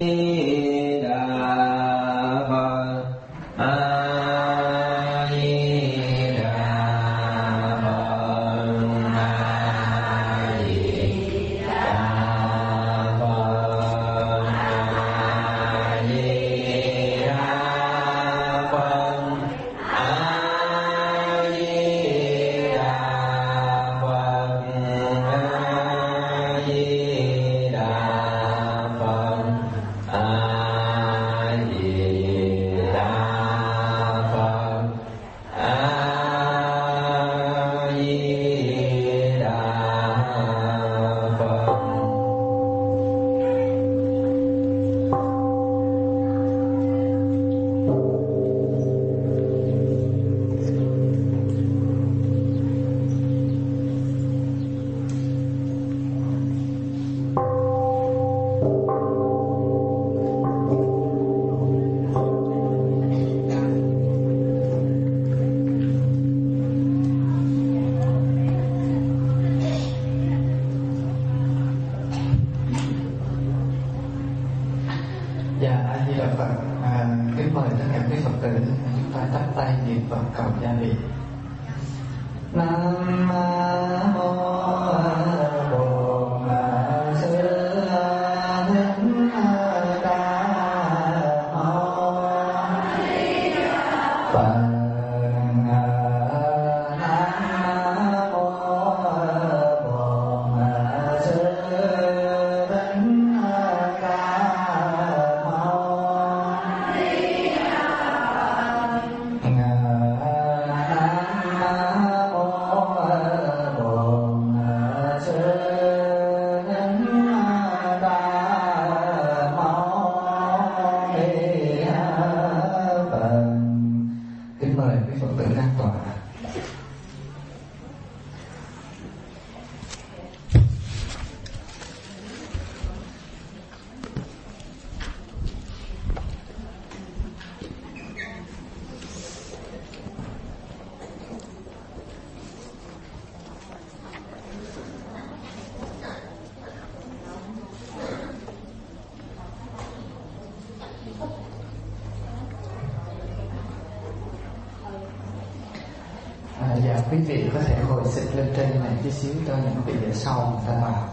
Quý vị có thể ngồi xích lên trên này chút xíu cho những vị ở sau người ta vào.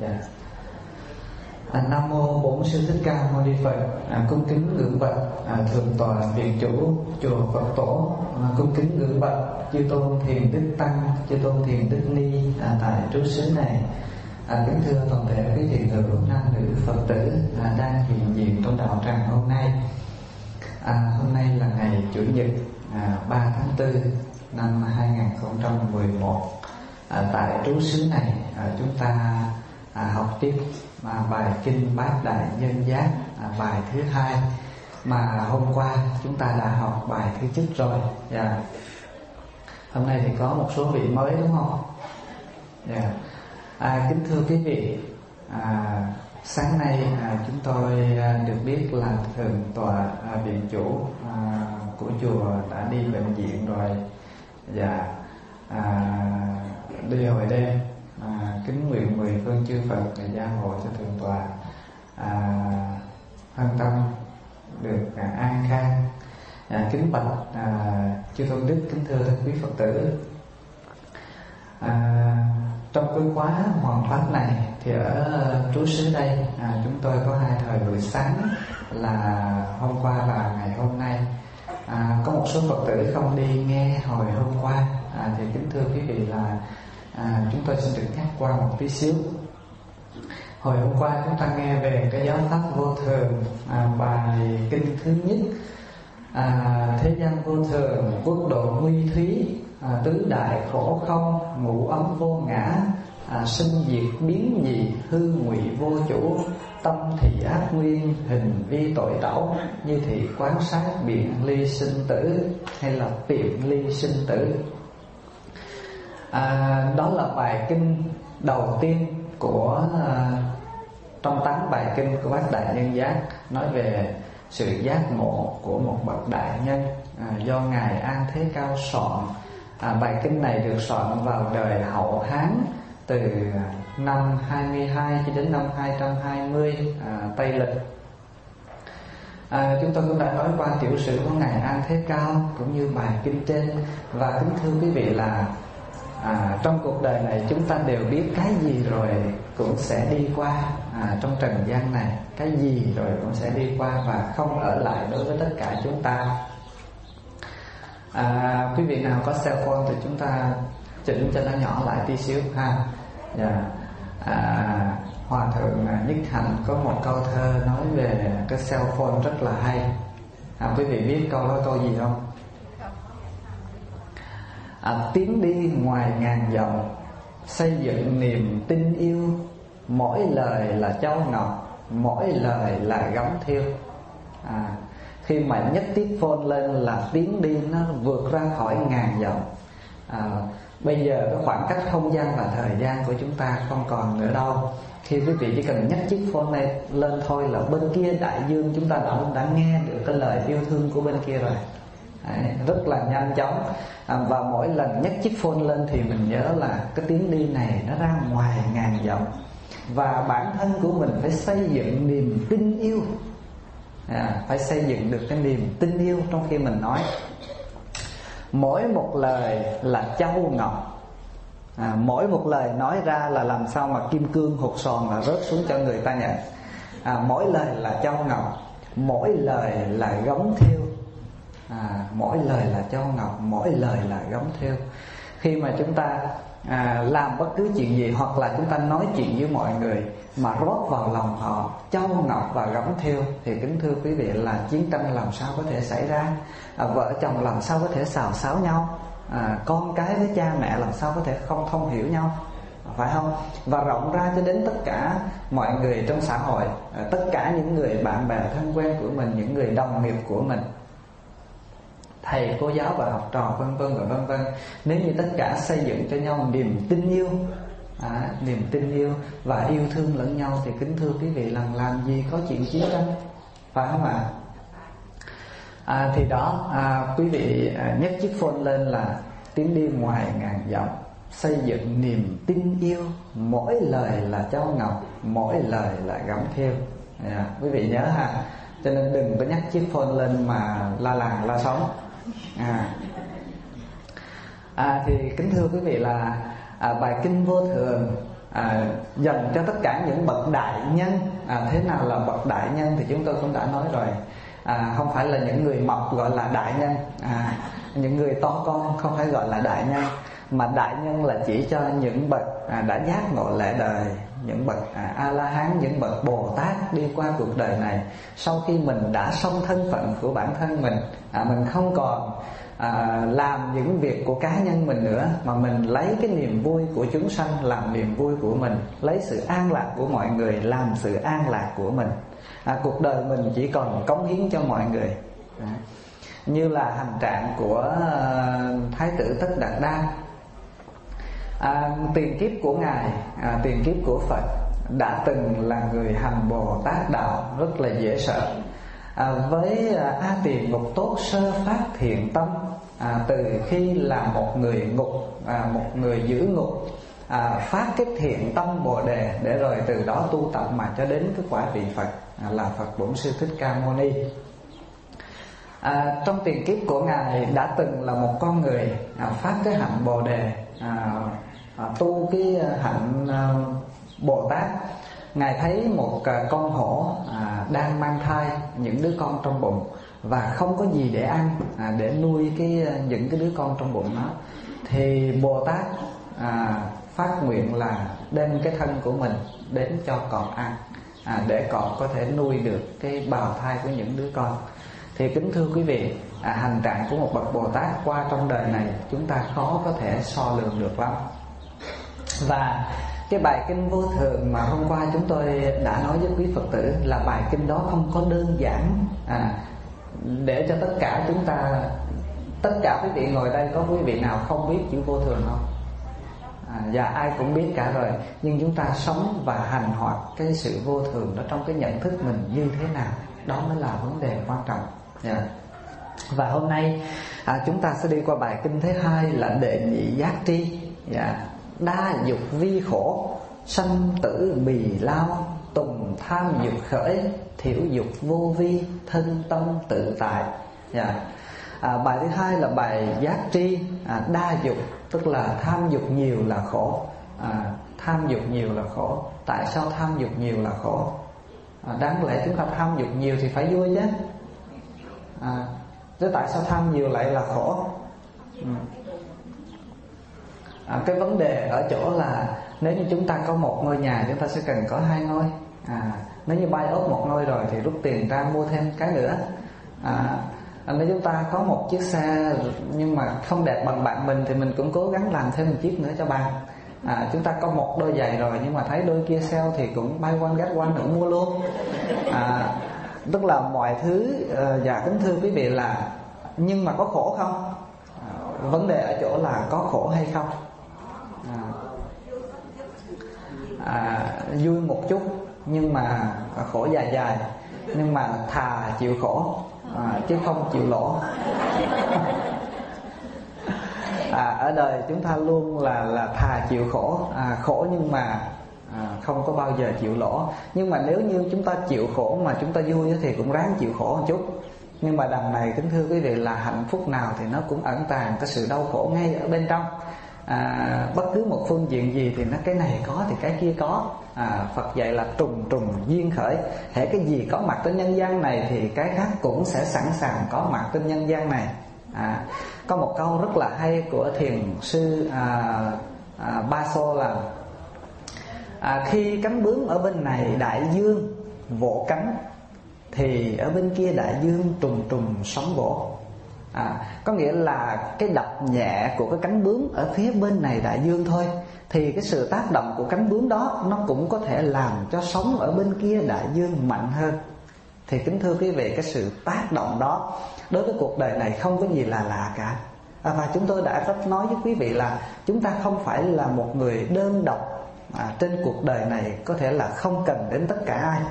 Nam mô Bổn Sư Thích Ca Mâu Ni Phật. Cung kính ngưỡng bạch thượng tọa viện chủ chùa Phật Tổ. Cung kính ngưỡng bạch chư tôn thiền đức tăng, chư tôn thiền đức ni tại trú xứ này. Kính thưa toàn thể quý thiền hữu nam nữ Phật tử đang hiện diện trong đạo tràng hôm nay. Hôm nay là ngày Chủ nhật 3 tháng 4 năm 2011. Tại trú xứ này chúng ta học tiếp bài kinh Bát Đại Nhân Giác, bài thứ 2 mà hôm qua chúng ta đã học bài thứ nhất rồi. Hôm nay thì có một số vị mới đúng không? Kính thưa quý vị, sáng nay chúng tôi được biết là thượng tọa viện chủ của chùa đã đi bệnh viện rồi và đi hồi đêm. Kính nguyện mười phương chư Phật gia hộ cho thượng tọa an tâm được an khang. Kính bạch chư tôn đức, kính thưa thân quý Phật tử, trong cái khóa hoàn pháp này thì ở trú xứ đây chúng tôi có 2 thời buổi sáng là hôm qua và ngày hôm nay. Có một số Phật tử không đi nghe hồi hôm qua thì kính thưa quý vị là chúng tôi xin được nhắc qua một tí xíu. Hồi hôm qua chúng ta nghe về cái giáo pháp vô thường, bài kinh thứ nhất, thế gian vô thường, quốc độ nguy thúy, tứ đại khổ không, ngũ ấm vô ngã, sinh diệt biến dị, hư ngụy vô chủ, tâm thị ác nguyên, hình vi tội đảo, như thị quán sát biện ly sinh tử, hay là biện ly sinh tử. Đó là bài kinh đầu tiên của trong 8 bài kinh của Bát Đại Nhân Giác, nói về sự giác ngộ của một bậc đại nhân do ngài An Thế Cao soạn. Bài kinh này được soạn vào đời Hậu Hán từ năm 22 cho đến năm 220 Tây lịch. Chúng tôi cũng đã nói qua tiểu sử của Ngài An Thế Cao cũng như bài kinh trên. Và kính thưa quý vị là trong cuộc đời này chúng ta đều biết cái gì rồi cũng sẽ đi qua. Trong trần gian này cái gì rồi cũng sẽ đi qua và không ở lại đối với tất cả chúng ta. Quý vị nào có cell phone thì chúng ta chỉnh cho nó nhỏ lại tí xíu ha. Hòa thượng Nhất Hạnh có một câu thơ nói về cái cell phone rất là hay. Quý vị biết câu đó câu gì không? Tiếng đi ngoài ngàn dặm, xây dựng niềm tin yêu, mỗi lời là châu ngọc, mỗi lời là gấm thiêu. Khi mà nhất tiếp phone lên là tiếng đi nó vượt ra khỏi ngàn dặm. Bây giờ cái khoảng cách không gian và thời gian của chúng ta không còn nữa đâu. Khi quý vị chỉ cần nhấc chiếc phone này lên thôi là bên kia đại dương chúng ta đã nghe được cái lời yêu thương của bên kia rồi. Rất là nhanh chóng. Và mỗi lần nhấc chiếc phone lên thì mình nhớ là cái tiếng đi này nó ra ngoài ngàn dặm. Và bản thân của mình phải xây dựng niềm tin yêu. Phải xây dựng được cái niềm tin yêu trong khi mình nói. Mỗi một lời là châu ngọc. Mỗi một lời nói ra là làm sao mà kim cương hột sòn là rớt xuống cho người ta nhận. Mỗi lời là châu ngọc, mỗi lời là gấm thiêu. Mỗi lời là châu ngọc, mỗi lời là gấm thiêu. Khi mà chúng ta làm bất cứ chuyện gì hoặc là chúng ta nói chuyện với mọi người mà rót vào lòng họ châu ngọc và gấm thiêu thì kính thưa quý vị là chiến tranh làm sao có thể xảy ra, vợ chồng làm sao có thể xào xáo nhau, con cái với cha mẹ làm sao có thể không thông hiểu nhau, phải không? Và rộng ra cho đến tất cả mọi người trong xã hội, tất cả những người bạn bè thân quen của mình, những người đồng nghiệp của mình, thầy cô giáo và học trò vân vân và vân vân. Nếu như tất cả xây dựng cho nhau niềm tin yêu, niềm tin yêu và yêu thương lẫn nhau thì kính thưa quý vị là làm gì có chuyện chiến tranh, phải không ạ? Thì đó, quý vị nhấc chiếc phone lên là tiếng đi ngoài ngàn dặm, xây dựng niềm tin yêu, mỗi lời là châu ngọc, mỗi lời là gấm thiêu. Quý vị nhớ ha. Cho nên đừng có nhắc chiếc phone lên mà la làng la sống. Thì kính thưa quý vị là bài kinh Vô Thường dành cho tất cả những bậc đại nhân. Thế nào là bậc đại nhân thì chúng tôi cũng đã nói rồi. Không phải là những người mập gọi là đại nhân, những người to con không phải gọi là đại nhân, mà đại nhân là chỉ cho những bậc đã giác ngộ lẽ đời, những bậc A-la-hán, những bậc Bồ Tát đi qua cuộc đời này. Sau khi mình đã xong thân phận của bản thân mình không còn làm những việc của cá nhân mình nữa, mà mình lấy cái niềm vui của chúng sanh làm niềm vui của mình, lấy sự an lạc của mọi người làm sự an lạc của mình. Cuộc đời mình chỉ còn cống hiến cho mọi người. Như là hành trạng của Thái tử Tất Đạt Đa. Tiền kiếp của Ngài, tiền kiếp của Phật đã từng là người hành Bồ Tát đạo rất là dễ sợ. Với A Tỳ Ngục Tốt sơ phát thiện tâm, từ khi là một người ngục, một người giữ ngục, phát cái thiện tâm Bồ Đề để rồi từ đó tu tập mà cho đến cái quả vị Phật là Phật Bổn Sư Thích Ca Mâu Ni. Trong tiền kiếp của Ngài đã từng là một con người phát cái hạnh Bồ Đề, tu cái hạnh Bồ Tát. Ngài thấy một con hổ đang mang thai những đứa con trong bụng và không có gì để ăn, để nuôi những cái đứa con trong bụng nó. Thì Bồ Tát phát nguyện là đem cái thân của mình đến cho cọp ăn, để cọp có thể nuôi được cái bào thai của những đứa con. Thì kính thưa quý vị, hành trạng của một bậc Bồ Tát qua trong đời này chúng ta khó có thể so lường được lắm. Và cái bài kinh Vô Thường mà hôm qua chúng tôi đã nói với quý Phật tử là bài kinh đó không có đơn giản, để cho tất cả chúng ta, tất cả quý vị ngồi đây có quý vị nào không biết chữ Vô Thường không? Và ai cũng biết cả rồi. Nhưng chúng ta sống và hành hoạt cái sự vô thường đó trong cái nhận thức mình như thế nào, đó mới là vấn đề quan trọng. Và hôm nay chúng ta sẽ đi qua bài kinh thứ hai là Đệ Nhị Giác Tri. Đa dục vi khổ, sanh tử mì lao, tùng tham dục khởi, thiểu dục vô vi, thân tâm tự tại. Bài thứ hai là bài giác tri, đa dục, tức là tham dục nhiều là khổ. Tham dục nhiều là khổ. Tại sao tham dục nhiều là khổ? Đáng lẽ chúng ta tham dục nhiều thì phải vui chứ. Chứ tại sao tham nhiều lại là khổ? Cái vấn đề ở chỗ là nếu như chúng ta có một ngôi nhà, chúng ta sẽ cần có 2 ngôi. Nếu như bay ốt một ngôi rồi thì rút tiền ra mua thêm cái nữa. Nếu chúng ta có một chiếc xe nhưng mà không đẹp bằng bạn mình thì mình cũng cố gắng làm thêm một chiếc nữa cho bạn. Chúng ta có một đôi giày rồi nhưng mà thấy đôi kia sale thì cũng buy one get one nữa mua luôn. Tức là mọi thứ. Dạ kính thưa quý vị là, nhưng mà có khổ không? Vấn đề ở chỗ là có khổ hay không. Vui một chút nhưng mà khổ dài dài, nhưng mà thà chịu khổ chứ không chịu lỗ. Ở đời chúng ta luôn là thà chịu khổ, khổ nhưng mà không có bao giờ chịu lỗ. Nhưng mà nếu như chúng ta chịu khổ mà chúng ta vui thì cũng ráng chịu khổ một chút. Nhưng mà đằng này kính thưa quý vị là hạnh phúc nào thì nó cũng ẩn tàng cái sự đau khổ ngay ở bên trong. Bất cứ một phương diện gì thì nó cái này có thì cái kia có. Phật dạy là trùng trùng duyên khởi. Hễ cái gì có mặt trên nhân gian này thì cái khác cũng sẽ sẵn sàng có mặt trên nhân gian này. Có một câu rất là hay của thiền sư Ba Xô là khi cánh bướm ở bên này đại dương vỗ cánh thì ở bên kia đại dương trùng trùng sóng vỗ. Có nghĩa là cái đập nhẹ của cái cánh bướm ở phía bên này đại dương thôi, thì cái sự tác động của cánh bướm đó nó cũng có thể làm cho sóng ở bên kia đại dương mạnh hơn. Thì kính thưa quý vị, cái sự tác động đó đối với cuộc đời này không có gì là lạ cả. Và chúng tôi đã rất nói với quý vị là chúng ta không phải là một người đơn độc trên cuộc đời này, có thể là không cần đến tất cả ai.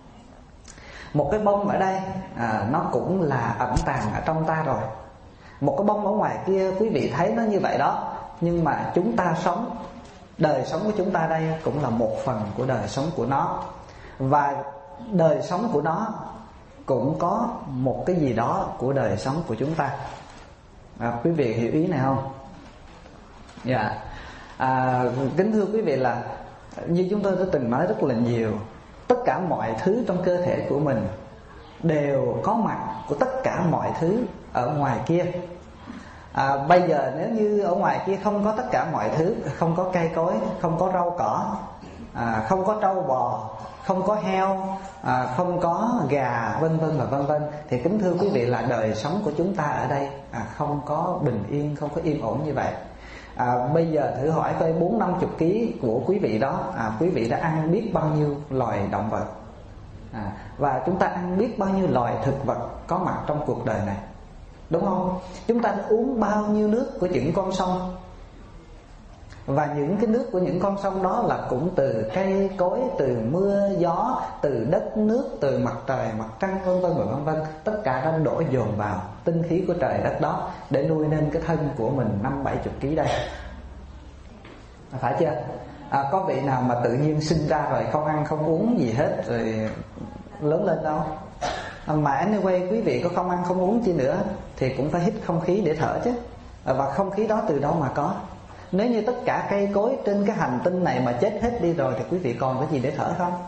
Một cái bông ở đây nó cũng là ẩn tàng ở trong ta rồi. Một cái bông ở ngoài kia quý vị thấy nó như vậy đó, nhưng mà chúng ta sống, đời sống của chúng ta đây cũng là một phần của đời sống của nó. Và đời sống của nó cũng có một cái gì đó của đời sống của chúng ta. Quý vị hiểu ý này không? Dạ. Kính thưa quý vị là như chúng tôi đã từng nói rất là nhiều, tất cả mọi thứ trong cơ thể của mình đều có mặt của tất cả mọi thứ ở ngoài kia. Bây giờ nếu như ở ngoài kia không có tất cả mọi thứ, không có cây cối, không có rau cỏ, không có trâu bò, không có heo, không có gà, vân vân và vân vân, thì kính thưa quý vị là đời sống của chúng ta ở đây không có bình yên, không có yên ổn như vậy. Bây giờ thử hỏi coi 40-50 kg của quý vị đó, quý vị đã ăn biết bao nhiêu loài động vật, và chúng ta ăn biết bao nhiêu loài thực vật có mặt trong cuộc đời này, đúng không? Chúng ta đã uống bao nhiêu nước của những con sông, và những cái nước của những con sông đó là cũng từ cây cối, từ mưa gió, từ đất nước, từ mặt trời, mặt trăng, vân vân và vân vân. Tất cả đã đổ dồn vào tinh khí của trời đất đó để nuôi nên cái thân của mình 50-70 kg đây, phải chưa? Có vị nào mà tự nhiên sinh ra rồi không ăn không uống gì hết rồi lớn lên đâu. Mà anyway quý vị có không ăn không uống chi nữa thì cũng phải hít không khí để thở chứ. Và không khí đó từ đâu mà có? Nếu như tất cả cây cối trên cái hành tinh này mà chết hết đi rồi thì quý vị còn cái gì để thở không?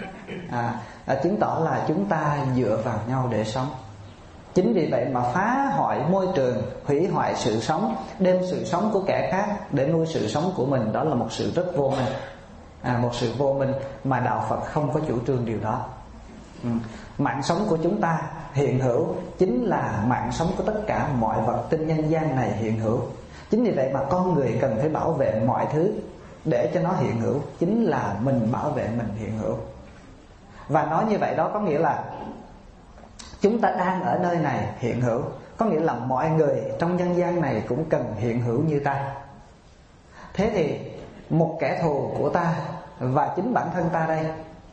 Chứng tỏ là chúng ta dựa vào nhau để sống. Chính vì vậy mà phá hoại môi trường, hủy hoại sự sống, đem sự sống của kẻ khác để nuôi sự sống của mình, đó là một sự rất vô minh. Một sự vô minh mà đạo Phật không có chủ trương điều đó. Mạng sống của chúng ta hiện hữu chính là mạng sống của tất cả mọi vật trên nhân gian này hiện hữu. Chính vì vậy mà con người cần phải bảo vệ mọi thứ để cho nó hiện hữu, chính là mình bảo vệ mình hiện hữu. Và nói như vậy đó có nghĩa là chúng ta đang ở nơi này hiện hữu, có nghĩa là mọi người trong nhân gian này cũng cần hiện hữu như ta. Thế thì một kẻ thù của ta và chính bản thân ta đây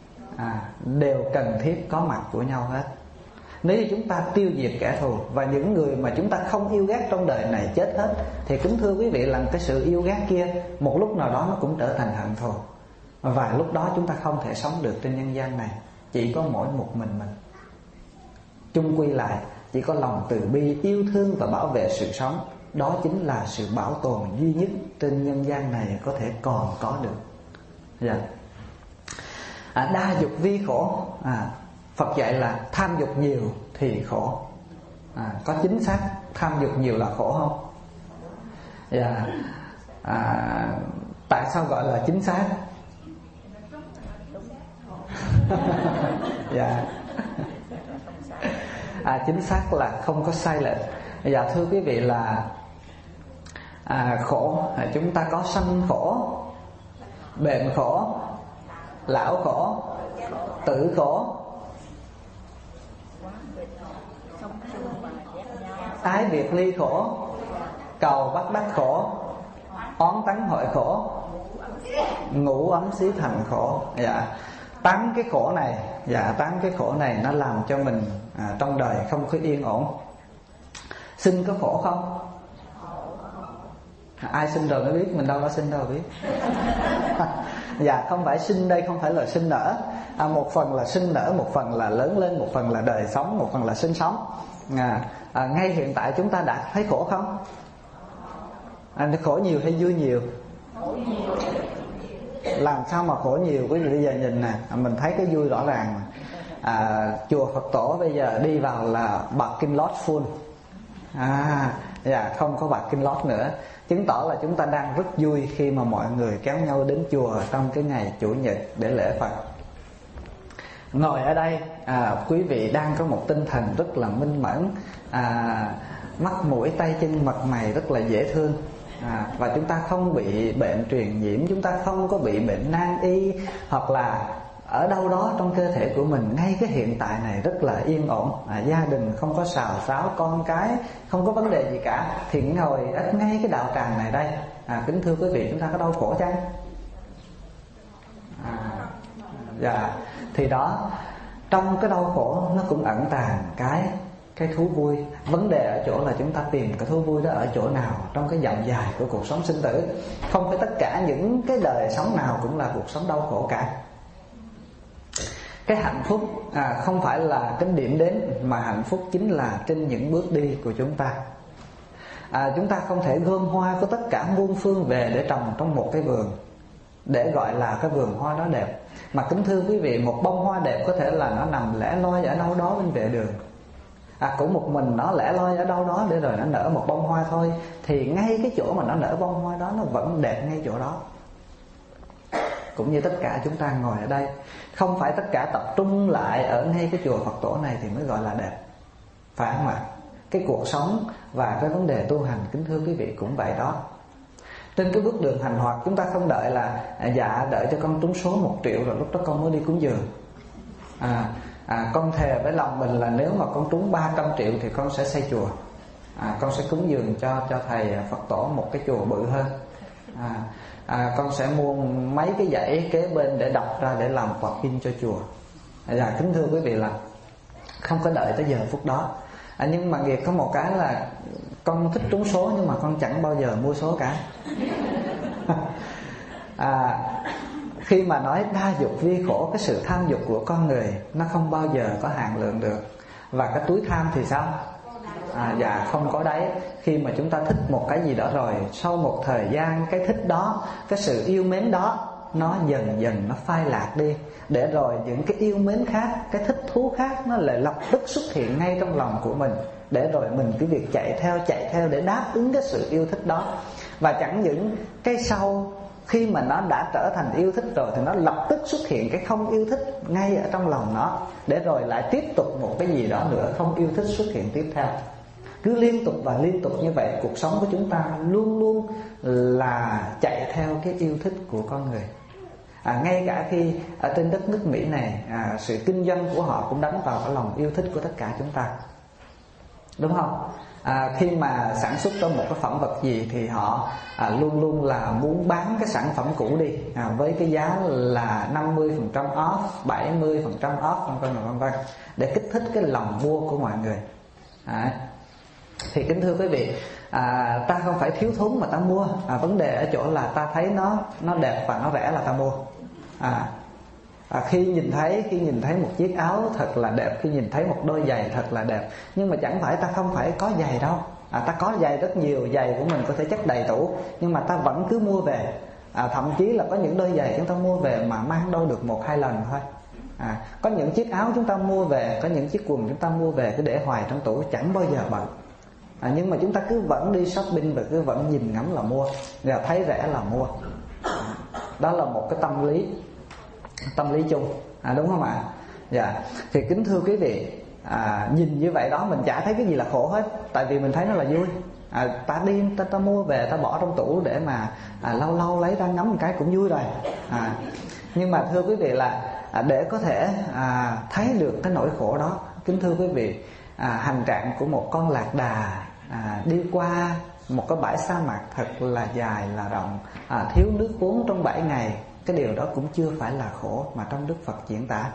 đều cần thiết có mặt của nhau hết. Nếu như chúng ta tiêu diệt kẻ thù và những người mà chúng ta không yêu ghét trong đời này chết hết, thì kính thưa quý vị là cái sự yêu ghét kia một lúc nào đó nó cũng trở thành hận thù. Và lúc đó chúng ta không thể sống được trên nhân gian này. Chỉ có mỗi một mình. Chung quy lại, chỉ có lòng từ bi, yêu thương và bảo vệ sự sống. Đó chính là sự bảo tồn duy nhất trên nhân gian này có thể còn có được. Đa dục vi khổ. Phật dạy là tham dục nhiều thì khổ. Có chính xác tham dục nhiều là khổ không? Tại sao gọi là chính xác? Chính xác là không có sai lệch. Thưa quý vị là khổ, chúng ta có sanh khổ, bệnh khổ, lão khổ, tử khổ, ái biệt ly khổ, cầu bắt đắc khổ, oán tắng hội khổ, ngủ ấm xí thành khổ. 8 cái khổ này, 8 cái khổ này nó làm cho mình trong đời không có yên ổn. Sinh có khổ không? Ai sinh rồi mới biết, mình đâu có sinh đâu biết. Không phải sinh đây không phải là sinh nở. Một phần là sinh nở, một phần là lớn lên, một phần là đời sống, một phần là sinh sống. Ngay hiện tại chúng ta đã thấy khổ không? Khổ nhiều hay vui nhiều? Làm sao mà khổ nhiều? Quý vị bây giờ nhìn nè, mình thấy cái vui rõ ràng. Chùa Phật Tổ bây giờ đi vào là parking lot full. Không có parking lot nữa, chứng tỏ là chúng ta đang rất vui khi mà mọi người kéo nhau đến chùa trong cái ngày Chủ nhật để lễ Phật. Ngồi ở đây, quý vị đang có một tinh thần rất là minh mẫn, mắt mũi tay chân mặt mày rất là dễ thương. Và chúng ta không bị bệnh truyền nhiễm, chúng ta không có bị bệnh nan y, hoặc là ở đâu đó trong cơ thể của mình ngay cái hiện tại này rất là yên ổn. Gia đình không có xào xáo, con cái không có vấn đề gì cả, thì ngồi ở ngay cái đạo tràng này đây. Kính thưa quý vị, chúng ta có đau khổ chăng? Thì đó, trong cái đau khổ nó cũng ẩn tàng cái thú vui. Vấn đề ở chỗ là chúng ta tìm cái thú vui đó ở chỗ nào trong cái dặm dài của cuộc sống sinh tử. Không phải tất cả những cái đời sống nào cũng là cuộc sống đau khổ cả. Cái hạnh phúc không phải là cái điểm đến, mà hạnh phúc chính là trên những bước đi của chúng ta. Chúng ta không thể gom hoa của tất cả muôn phương về để trồng trong một cái vườn để gọi là cái vườn hoa đó đẹp. Mà kính thưa quý vị, một bông hoa đẹp có thể là nó nằm lẻ loi ở đâu đó bên vệ đường. Cũng một mình nó lẻ loi ở đâu đó để rồi nó nở một bông hoa thôi, thì ngay cái chỗ mà nó nở bông hoa đó nó vẫn đẹp ngay chỗ đó. Cũng như tất cả chúng ta ngồi ở đây, không phải tất cả tập trung lại ở ngay cái chùa Phật Tổ này thì mới gọi là đẹp, phải không ạ? Cái cuộc sống và cái vấn đề tu hành, kính thưa quý vị, cũng vậy đó. Trên cái bước đường hành hoạt, chúng ta không đợi là đợi cho con trúng số 1 triệu rồi lúc đó con mới đi cúng dường. Con thề với lòng mình là nếu mà con trúng 300 triệu thì con sẽ xây chùa. Con sẽ cúng dường cho thầy Phật Tổ một cái chùa bự hơn. Con sẽ mua mấy cái dãy kế bên để đọc ra để làm quạt in cho chùa. Kính thưa quý vị là không có đợi tới giờ phút đó. Nhưng mà nghiệp có một cái là con thích trúng số nhưng mà con chẳng bao giờ mua số cả. Khi mà nói đa dục vi khổ, cái sự tham dục của con người nó không bao giờ có hạn lượng được. Và cái túi tham thì sao? Không có đáy. Khi mà chúng ta thích một cái gì đó rồi, sau một thời gian cái thích đó, cái sự yêu mến đó, nó dần dần nó phai lạc đi. Để rồi những cái yêu mến khác, cái thích thú khác nó lại lập tức xuất hiện ngay trong lòng của mình. Để rồi mình cứ việc chạy theo để đáp ứng cái sự yêu thích đó. Và chẳng những cái sau, khi mà nó đã trở thành yêu thích rồi thì nó lập tức xuất hiện cái không yêu thích ngay ở trong lòng nó. Để rồi lại tiếp tục một cái gì đó nữa không yêu thích xuất hiện tiếp theo. Cứ liên tục và liên tục như vậy, cuộc sống của chúng ta luôn luôn là chạy theo cái yêu thích của con người. Ngay cả khi ở trên đất nước Mỹ này, sự kinh doanh của họ cũng đánh vào cái lòng yêu thích của tất cả chúng ta, đúng không? Khi mà sản xuất ra một cái phẩm vật gì thì họ luôn luôn là muốn bán cái sản phẩm cũ đi với cái giá là 50% off, 70% off, vân vân, để kích thích cái lòng mua của mọi người. Thì kính thưa quý vị, ta không phải thiếu thốn mà ta mua. Vấn đề ở chỗ là ta thấy nó đẹp và nó rẻ là ta mua. Khi nhìn thấy một chiếc áo thật là đẹp, khi nhìn thấy một đôi giày thật là đẹp, nhưng mà chẳng phải ta không phải có giày đâu. Ta có giày rất nhiều, giày của mình có thể chất đầy tủ, nhưng mà ta vẫn cứ mua về. Thậm chí là có những đôi giày chúng ta mua về mà mang đâu được 1-2 lần thôi. Có những chiếc áo chúng ta mua về, có những chiếc quần chúng ta mua về cứ để hoài trong tủ chẳng bao giờ bận. Nhưng mà chúng ta cứ vẫn đi shopping và cứ vẫn nhìn ngắm là mua, và thấy rẻ là mua. Đó là một cái tâm lý chung, đúng không ạ? Dạ. Thì kính thưa quý vị, nhìn như vậy đó mình chả thấy cái gì là khổ hết, tại vì mình thấy nó là vui. Ta đi ta mua về ta bỏ trong tủ để mà lâu lâu lấy ra ngắm một cái cũng vui rồi. Nhưng mà thưa quý vị là để có thể thấy được cái nỗi khổ đó, kính thưa quý vị, hành trạng của một con lạc đà đi qua một cái bãi sa mạc thật là dài là rộng, thiếu nước uống trong 7 ngày, cái điều đó cũng chưa phải là khổ mà trong Đức Phật diễn tả.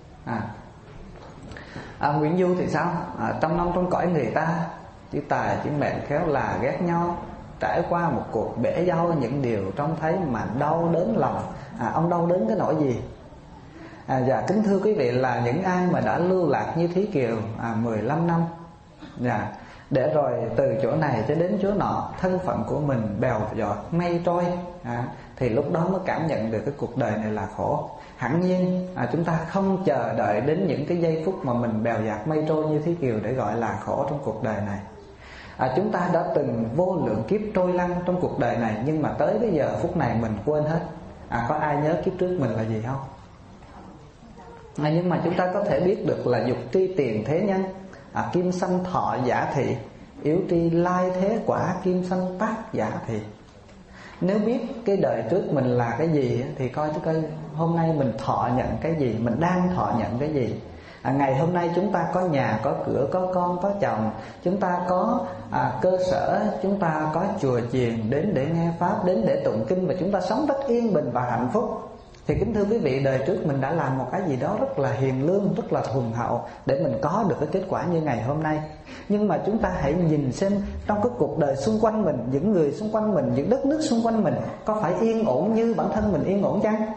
Nguyễn Du thì sao? Trăm năm trong cõi người ta, chữ tài chữ mệnh khéo là ghét nhau, trải qua một cuộc bể dâu, những điều trông thấy mà đau đớn lòng. Ông đau đớn cái nỗi gì? Dạ, kính thưa quý vị, là những ai mà đã lưu lạc như Thí Kiều 15 năm, để rồi từ chỗ này cho đến chỗ nọ, thân phận của mình bèo giọt mây trôi, thì lúc đó mới cảm nhận được cái cuộc đời này là khổ. Hẳn nhiên chúng ta không chờ đợi đến những cái giây phút mà mình bèo dạt mây trôi như Thí Kiều để gọi là khổ trong cuộc đời này. Chúng ta đã từng vô lượng kiếp trôi lăn trong cuộc đời này, nhưng mà tới bây giờ phút này mình quên hết. Có ai nhớ kiếp trước mình là gì không? Nhưng mà chúng ta có thể biết được là dục tri tiền thế nhân, kim sanh thọ giả thị, yếu tri lai thế quả, kim sanh tác giả thị. Nếu biết cái đời trước mình là cái gì thì coi hôm nay mình thọ nhận cái gì, mình đang thọ nhận cái gì. Ngày hôm nay chúng ta có nhà, có cửa, có con, có chồng, chúng ta có cơ sở, chúng ta có chùa chiền đến để nghe pháp, đến để tụng kinh, và chúng ta sống rất yên bình và hạnh phúc. Thì kính thưa quý vị, đời trước mình đã làm một cái gì đó rất là hiền lương, rất là thuần hậu để mình có được cái kết quả như ngày hôm nay. Nhưng mà chúng ta hãy nhìn xem trong cái cuộc đời xung quanh mình, những người xung quanh mình, những đất nước xung quanh mình có phải yên ổn như bản thân mình yên ổn chăng?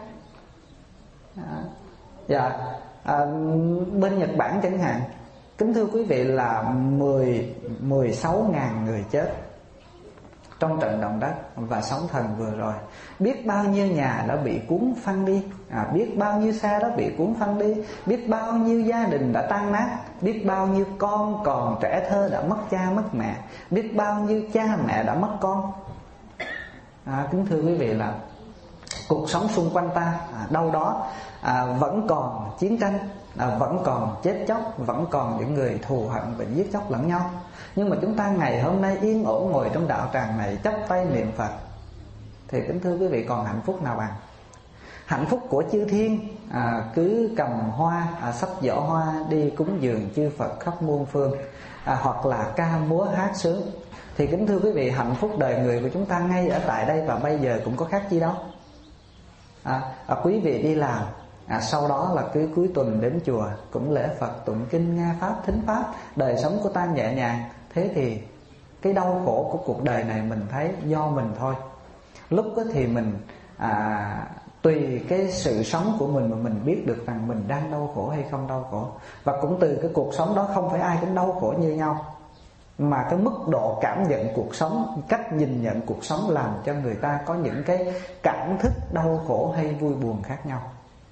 Bên Nhật Bản chẳng hạn, kính thưa quý vị, là 16.000 người chết trong trận động đất và sóng thần vừa rồi. Biết bao nhiêu nhà đã bị cuốn phăng đi, biết bao nhiêu xe đã bị cuốn phăng đi, biết bao nhiêu gia đình đã tan nát, biết bao nhiêu con còn trẻ thơ đã mất cha mất mẹ, biết bao nhiêu cha mẹ đã mất con. Kính thưa quý vị, là cuộc sống xung quanh ta đâu đó vẫn còn chiến tranh, vẫn còn chết chóc, vẫn còn những người thù hận và giết chóc lẫn nhau. Nhưng mà chúng ta ngày hôm nay yên ổn ngồi trong đạo tràng này chắp tay niệm Phật, thì kính thưa quý vị, còn hạnh phúc nào bằng? Hạnh phúc của chư thiên cứ cầm hoa, xách giỏ hoa đi cúng dường chư Phật khắp muôn phương, hoặc là ca múa hát sướng. Thì kính thưa quý vị, hạnh phúc đời người của chúng ta ngay ở tại đây và bây giờ cũng có khác chi đâu. Quý vị đi làm, sau đó là cứ cuối tuần đến chùa cũng lễ Phật, tụng kinh, nghe pháp, thính pháp, đời sống của ta nhẹ nhàng. Thế thì cái đau khổ của cuộc đời này mình thấy do mình thôi. Lúc đó thì mình tùy cái sự sống của mình mà mình biết được rằng mình đang đau khổ hay không đau khổ. Và cũng từ cái cuộc sống đó, không phải ai cũng đau khổ như nhau, mà cái mức độ cảm nhận cuộc sống, cách nhìn nhận cuộc sống làm cho người ta có những cái cảm thức đau khổ hay vui buồn khác nhau.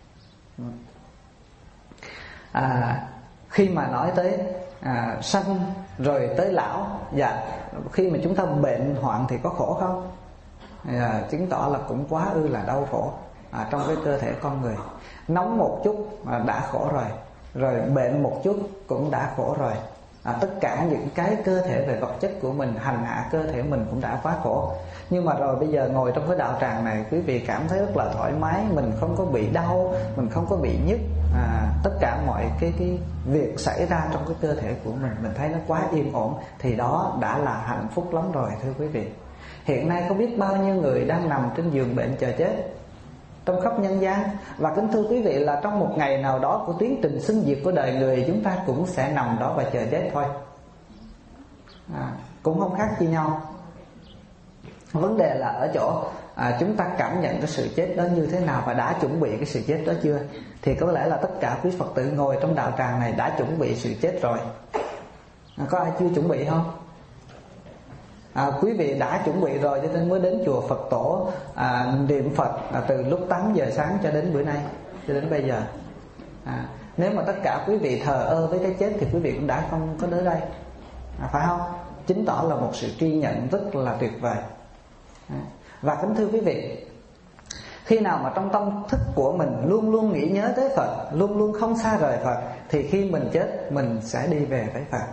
Khi mà nói tới sanh rồi tới lão, khi mà chúng ta bệnh hoạn thì có khổ không? Chứng tỏ là cũng quá ư là đau khổ trong cái cơ thể con người. Nóng một chút đã khổ rồi, rồi bệnh một chút cũng đã khổ rồi. Tất cả những cái cơ thể về vật chất của mình, hành hạ cơ thể mình cũng đã quá khổ. Nhưng mà rồi bây giờ ngồi trong cái đạo tràng này, quý vị cảm thấy rất là thoải mái, mình không có bị đau, mình không có bị nhức, tất cả mọi cái việc xảy ra trong cái cơ thể của mình thấy nó quá yên ổn, thì đó đã là hạnh phúc lắm rồi thưa quý vị. Hiện nay có biết bao nhiêu người đang nằm trên giường bệnh chờ chết trong khắp nhân gian. Và kính thưa quý vị, là trong một ngày nào đó của tiến trình sinh diệt của đời người, chúng ta cũng sẽ nằm đó và chờ chết thôi, cũng không khác chi nhau. Vấn đề là ở chỗ chúng ta cảm nhận cái sự chết đó như thế nào và đã chuẩn bị cái sự chết đó chưa? Thì có lẽ là tất cả quý Phật tử ngồi trong đạo tràng này đã chuẩn bị sự chết rồi. Có ai chưa chuẩn bị không? Quý vị đã chuẩn bị rồi cho nên mới đến chùa Phật Tổ niệm Phật từ lúc 8 giờ sáng cho đến bữa nay, cho đến bây giờ. Nếu mà tất cả quý vị thờ ơ với cái chết thì quý vị cũng đã không có đến đây, phải không? Chứng tỏ là một sự tri nhận rất là tuyệt vời. Và kính thưa quý vị, khi nào mà trong tâm thức của mình luôn luôn nghĩ nhớ tới Phật, luôn luôn không xa rời Phật, thì khi mình chết mình sẽ đi về với Phật.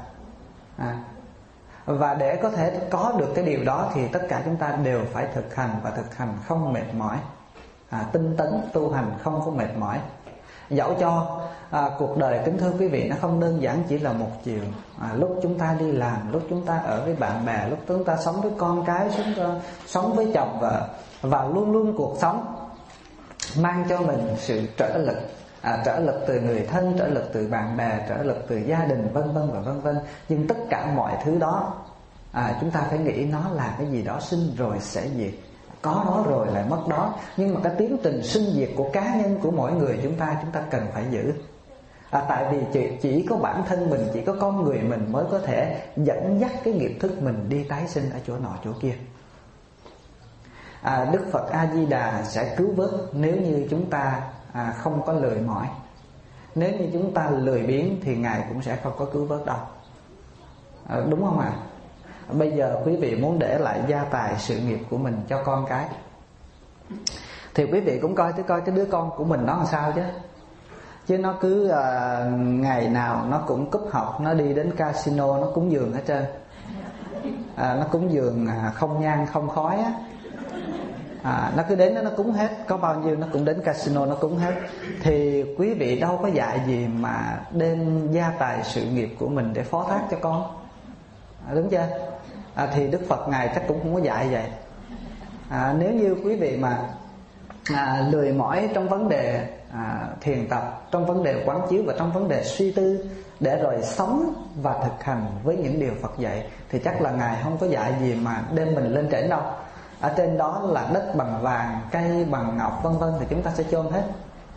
Và để có thể có được cái điều đó thì tất cả chúng ta đều phải thực hành, và thực hành không mệt mỏi, tinh tấn tu hành không có mệt mỏi. Dẫu cho cuộc đời kính thưa quý vị nó không đơn giản chỉ là một chiều. Lúc chúng ta đi làm, lúc chúng ta ở với bạn bè, lúc chúng ta sống với con cái, sống với chồng vợ, và luôn luôn cuộc sống mang cho mình sự trở lực, trở lực từ người thân, trở lực từ bạn bè, trở lực từ gia đình, vân vân và vân vân. Nhưng tất cả mọi thứ đó chúng ta phải nghĩ nó là cái gì đó sinh rồi sẽ diệt, có đó rồi lại mất đó. Nhưng mà cái tiến trình sinh diệt của cá nhân, của mỗi người chúng ta cần phải giữ. Tại vì chỉ có bản thân mình, chỉ có con người mình mới có thể dẫn dắt cái nghiệp thức mình đi tái sinh ở chỗ nọ chỗ kia. Đức Phật A Di Đà sẽ cứu vớt nếu như chúng ta không có lười mỏi. Nếu như chúng ta lười biếng thì Ngài cũng sẽ không có cứu vớt đâu. Đúng không ạ? Bây giờ quý vị muốn để lại gia tài sự nghiệp của mình cho con cái, thì quý vị cũng coi cái đứa con của mình nó làm sao chứ. Chứ nó cứ ngày nào nó cũng cúp học, nó đi đến casino, nó cúng dường hết trơn. Nó cúng dường không nhang không khói á. Nó cứ đến đó nó cúng hết, có bao nhiêu nó cũng đến casino nó cúng hết. Thì quý vị đâu có dạy gì mà đem gia tài sự nghiệp của mình để phó thác cho con, đúng chưa? Thì Đức Phật Ngài chắc cũng không có dạy vậy. Nếu như quý vị mà lười mỏi trong vấn đề thiền tập, trong vấn đề quán chiếu và trong vấn đề suy tư, để rồi sống và thực hành với những điều Phật dạy, thì chắc là Ngài không có dạy gì mà đem mình lên trển đâu. Ở trên đó là đất bằng vàng, cây bằng ngọc vân vân, thì chúng ta sẽ chôn hết.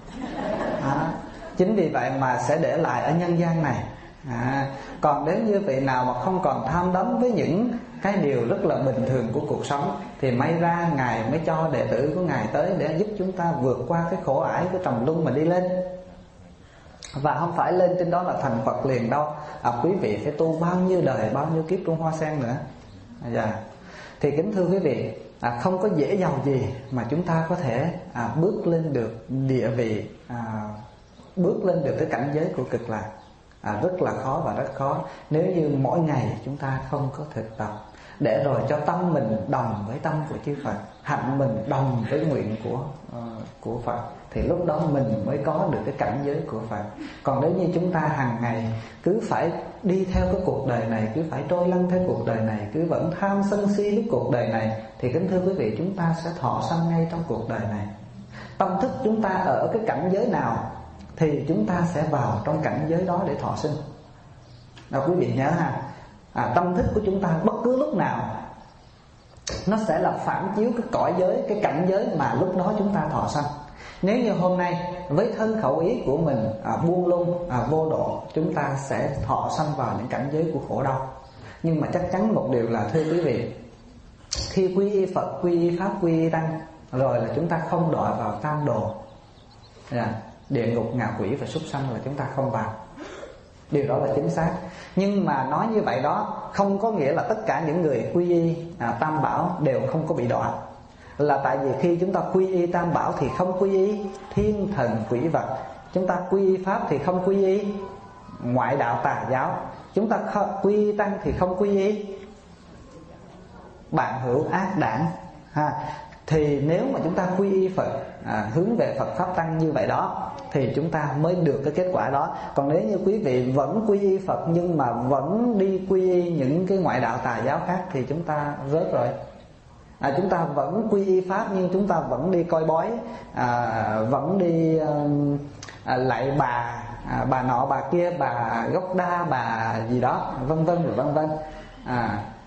Chính vì vậy mà sẽ để lại ở nhân gian này. Còn nếu như vị nào mà không còn tham đắm với những cái điều rất là bình thường của cuộc sống, thì may ra Ngài mới cho đệ tử của Ngài tới để giúp chúng ta vượt qua cái khổ ải của trầm luân mà đi lên. Và không phải lên trên đó là thành Phật liền đâu. Quý vị phải tu bao nhiêu đời, bao nhiêu kiếp trong hoa sen nữa. Thì kính thưa quý vị, không có dễ dàng gì mà chúng ta có thể bước lên được địa vị, bước lên được cái cảnh giới của cực lạc. Rất là khó và rất khó nếu như mỗi ngày chúng ta không có thực tập, để rồi cho tâm mình đồng với tâm của chư Phật, hạnh mình đồng với nguyện của Phật, thì lúc đó mình mới có được cái cảnh giới của Phật. Còn nếu như chúng ta hàng ngày cứ phải đi theo cái cuộc đời này, cứ phải trôi lăn theo cuộc đời này, cứ vẫn tham sân si với cuộc đời này, thì kính thưa quý vị, chúng ta sẽ thọ sanh ngay trong cuộc đời này. Tâm thức chúng ta ở cái cảnh giới nào thì chúng ta sẽ vào trong cảnh giới đó để thọ sinh. Quý vị nhớ tâm thức của chúng ta bất cứ lúc nào nó sẽ là phản chiếu cái cõi giới, cái cảnh giới mà lúc đó chúng ta thọ sanh. Nếu như hôm nay với thân khẩu ý của mình buông lung, vô độ, chúng ta sẽ thọ sanh vào những cảnh giới của khổ đau. Nhưng mà chắc chắn một điều là, thưa quý vị, khi quy y Phật, quy y Pháp, quy y Tăng rồi là chúng ta không đọa vào tam đồ, địa ngục, ngạ quỷ và súc sanh là chúng ta không vào. Điều đó là chính xác. Nhưng mà nói như vậy đó không có nghĩa là tất cả những người quy y Tam Bảo đều không có bị đọa. Là tại vì khi chúng ta quy y Tam Bảo thì không quy y thiên thần quỷ vật, chúng ta quy y Pháp thì không quy y ngoại đạo tà giáo, chúng ta quy y Tăng thì không quy y bạn hữu ác đảng. Thì nếu mà chúng ta quy y Phật, hướng về Phật Pháp Tăng như vậy đó, thì chúng ta mới được cái kết quả đó. Còn nếu như quý vị vẫn quy y Phật nhưng mà vẫn đi quy y những cái ngoại đạo tà giáo khác thì chúng ta rớt rồi. Chúng ta vẫn quy y Pháp nhưng chúng ta vẫn đi coi bói, vẫn đi lạy bà nọ bà kia, bà gốc đa, bà gì đó, vân vân và vân vân.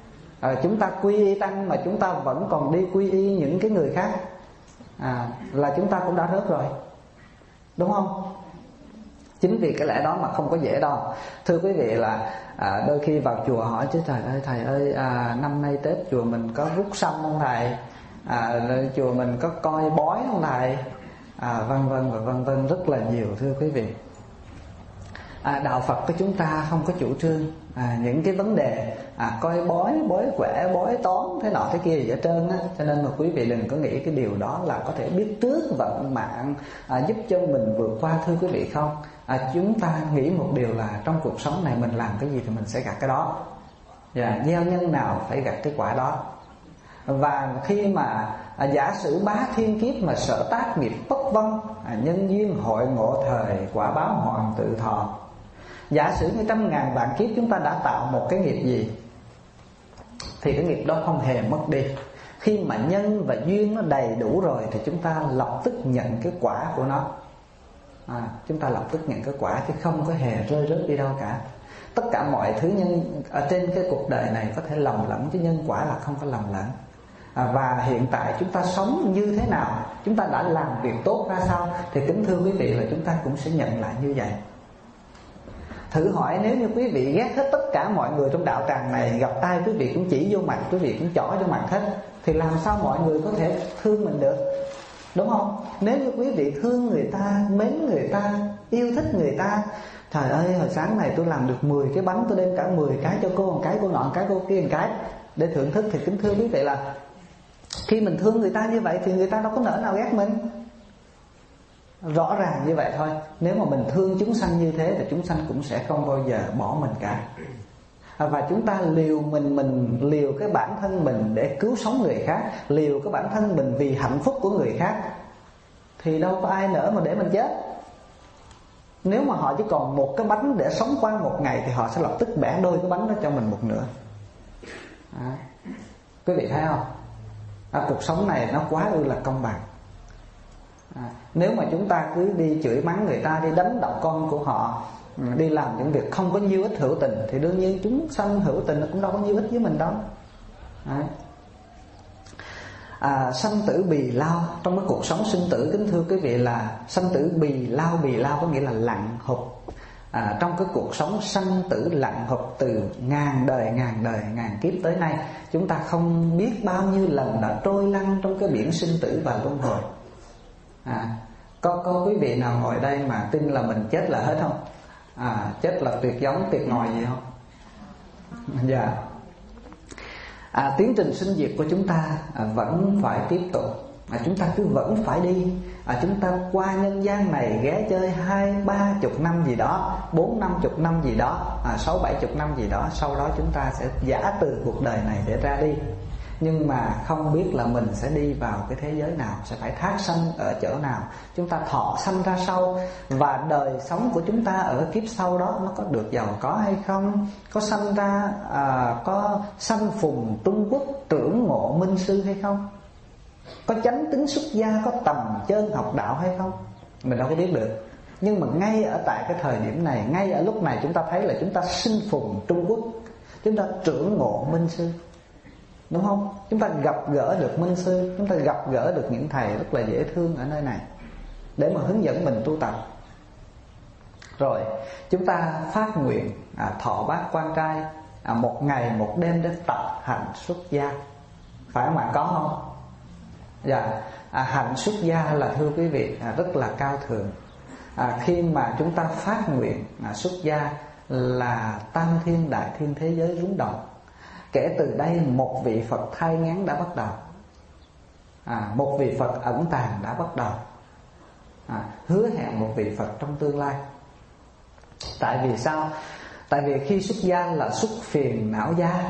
Chúng ta quy y tăng mà chúng ta vẫn còn đi quy y những cái người khác, là chúng ta cũng đã rớt rồi, đúng không? Chính vì cái lẽ đó mà không có dễ đâu. Thưa quý vị là đôi khi vào chùa hỏi chứ thầy ơi năm nay Tết chùa mình có rút sâm không thầy? Chùa mình có coi bói không thầy? Vân vân và vân vân, rất là nhiều thưa quý vị. Đạo Phật của chúng ta không có chủ trương những cái vấn đề coi bói, bói quẻ, bói toán thế nọ thế kia gì hết trơn á. Cho nên mà quý vị đừng có nghĩ cái điều đó là có thể biết trước vận mạng, giúp cho mình vượt qua, thưa quý vị không. Chúng ta nghĩ một điều là trong cuộc sống này mình làm cái gì thì mình sẽ gặt cái đó, gieo nhân nào phải gặt cái quả đó. Và khi mà giả sử bá thiên kiếp mà sở tác nghiệp bất vân, nhân duyên hội ngộ thời, quả báo hoàng tự thọ. Giả sử như 100.000 vạn kiếp chúng ta đã tạo một cái nghiệp gì thì cái nghiệp đó không hề mất đi. Khi mà nhân và duyên nó đầy đủ rồi thì chúng ta lập tức nhận cái quả của nó. Chúng ta lập tức nhận cái quả chứ không có hề rơi rớt đi đâu cả. Tất cả mọi thứ nhân ở trên cái cuộc đời này có thể lầm lẫn, chứ nhân quả là không có lầm lẫn. Và hiện tại chúng ta sống như thế nào, chúng ta đã làm việc tốt ra sao, thì kính thưa quý vị là chúng ta cũng sẽ nhận lại như vậy. Thử hỏi nếu như quý vị ghét hết tất cả mọi người trong đạo tràng này, gặp ai quý vị cũng chỉ vô mặt, quý vị cũng chỏ vô mặt hết, thì làm sao mọi người có thể thương mình được, đúng không? Nếu như quý vị thương người ta, mến người ta, yêu thích người ta, trời ơi hồi sáng này tôi làm được 10 cái bánh, tôi đem cả 10 cái cho cô, một cái cô nọ, một cái cô kia, một cái để thưởng thức, thì kính thưa quý vị là khi mình thương người ta như vậy thì người ta đâu có nỡ nào ghét mình. Rõ ràng như vậy thôi. Nếu mà mình thương chúng sanh như thế thì chúng sanh cũng sẽ không bao giờ bỏ mình cả. Và chúng ta liều mình liều cái bản thân mình để cứu sống người khác, liều cái bản thân mình vì hạnh phúc của người khác, thì đâu có ai nỡ mà để mình chết. Nếu mà họ chỉ còn một cái bánh để sống qua một ngày thì họ sẽ lập tức bẻ đôi cái bánh đó cho mình một nửa. Quý vị thấy không? Cuộc sống này nó quá ư là công bằng. Nếu mà chúng ta cứ đi chửi mắng người ta, đi đánh đập con của họ, đi làm những việc không có nhiêu ích hữu tình, thì đương nhiên chúng sanh hữu tình nó cũng đâu có nhiêu ích với mình đâu. Sanh tử bì lao. Trong cái cuộc sống sinh tử, kính thưa quý vị, là sanh tử bì lao có nghĩa là lặn hụp. Trong cái cuộc sống sanh tử lặn hụp từ ngàn đời ngàn kiếp tới nay, chúng ta không biết bao nhiêu lần đã trôi lăn trong cái biển sinh tử và luân hồi. Có quý vị nào ngồi đây mà tin là mình chết là hết không? Chết là tuyệt giống tuyệt ngòi gì không? Dạ. Tiến trình sinh diệt của chúng ta vẫn phải tiếp tục. Chúng ta cứ vẫn phải đi. Chúng ta qua nhân gian này ghé chơi 20-30 năm gì đó, 40-50 năm gì đó, 60-70 năm gì đó, sau đó chúng ta sẽ giã từ cuộc đời này để ra đi. Nhưng mà không biết là mình sẽ đi vào cái thế giới nào, sẽ phải thác sanh ở chỗ nào, chúng ta thọ sanh ra sao, và đời sống của chúng ta ở kiếp sau đó nó có được giàu có hay không, có sanh ra có sanh phùng Trung Quốc trưởng ngộ minh sư hay không, có chánh tính xuất gia, có tầm chơn học đạo hay không, mình đâu có biết được. Nhưng mà ngay ở tại cái thời điểm này, ngay ở lúc này, chúng ta thấy là chúng ta sinh phùng Trung Quốc, chúng ta trưởng ngộ minh sư, đúng không? Chúng ta gặp gỡ được minh sư, chúng ta gặp gỡ được những thầy rất là dễ thương ở nơi này để mà hướng dẫn mình tu tập. Rồi chúng ta phát nguyện thọ bát quan trai, một ngày một đêm để tập hạnh xuất gia, phải mà có không? Dạ. Hạnh xuất gia là, thưa quý vị, rất là cao thượng. Khi mà chúng ta phát nguyện xuất gia là tam thiên đại thiên thế giới rúng động. Kể từ đây một vị Phật thai nghén đã bắt đầu, một vị Phật ẩn tàng đã bắt đầu, hứa hẹn một vị Phật trong tương lai. Tại vì sao? Tại vì khi xuất gia là xuất phiền não gia,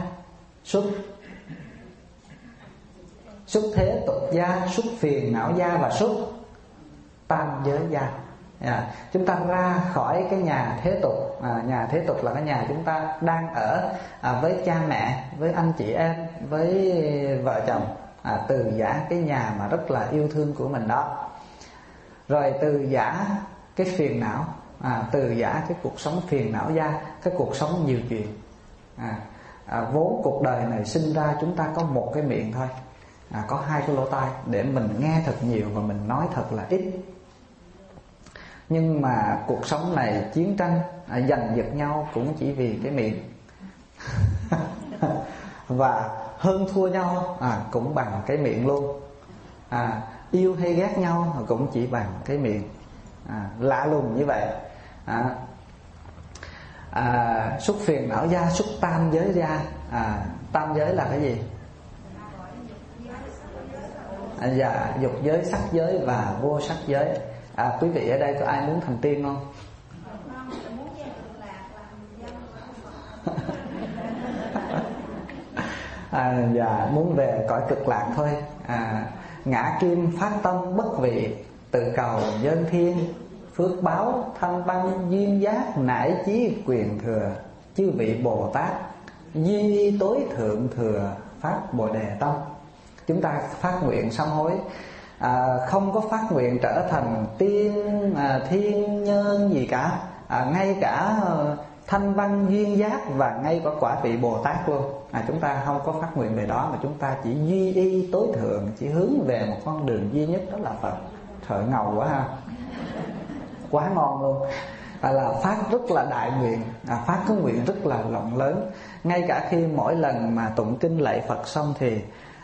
xuất thế tục gia, xuất phiền não gia và xuất tam giới gia. Chúng ta ra khỏi cái nhà thế tục. Nhà thế tục là cái nhà chúng ta đang ở với cha mẹ, với anh chị em, với vợ chồng, từ giã cái nhà mà rất là yêu thương của mình đó. Rồi từ giã cái phiền não, từ giã cái cuộc sống phiền não gia, cái cuộc sống nhiều chuyện, Vốn cuộc đời này sinh ra chúng ta có một cái miệng thôi, có hai cái lỗ tai để mình nghe thật nhiều và mình nói thật là ít. Nhưng mà cuộc sống này chiến tranh giành giật nhau cũng chỉ vì cái miệng. Và hơn thua nhau cũng bằng cái miệng luôn. Yêu hay ghét nhau cũng chỉ bằng cái miệng. Lạ lùng như vậy. Xuất phiền não gia, xuất tam giới gia. Tam giới là cái gì? Dạ, dục giới, sắc giới và vô sắc giới. Quý vị ở đây có ai muốn thành tiên không? Dạ, muốn về cõi cực lạc thôi. Ngã kim phát tâm bất vị, tự cầu nhân thiên, phước báo thanh băng duyên giác, nải chí quyền thừa, chư vị Bồ Tát duy tối thượng thừa phát Bồ Đề tâm. Chúng ta phát nguyện sám hối, không có phát nguyện trở thành tiên, thiên nhân gì cả, ngay cả thanh văn duyên giác và ngay cả quả vị Bồ Tát luôn. Chúng ta không có phát nguyện về đó, mà chúng ta chỉ duy y tối thượng, chỉ hướng về một con đường duy nhất, đó là Phật. Trời, ngầu quá ha, quá ngon luôn. Là phát rất là đại nguyện, phát cái nguyện rất là rộng lớn. Ngay cả khi mỗi lần mà tụng kinh lạy Phật xong thì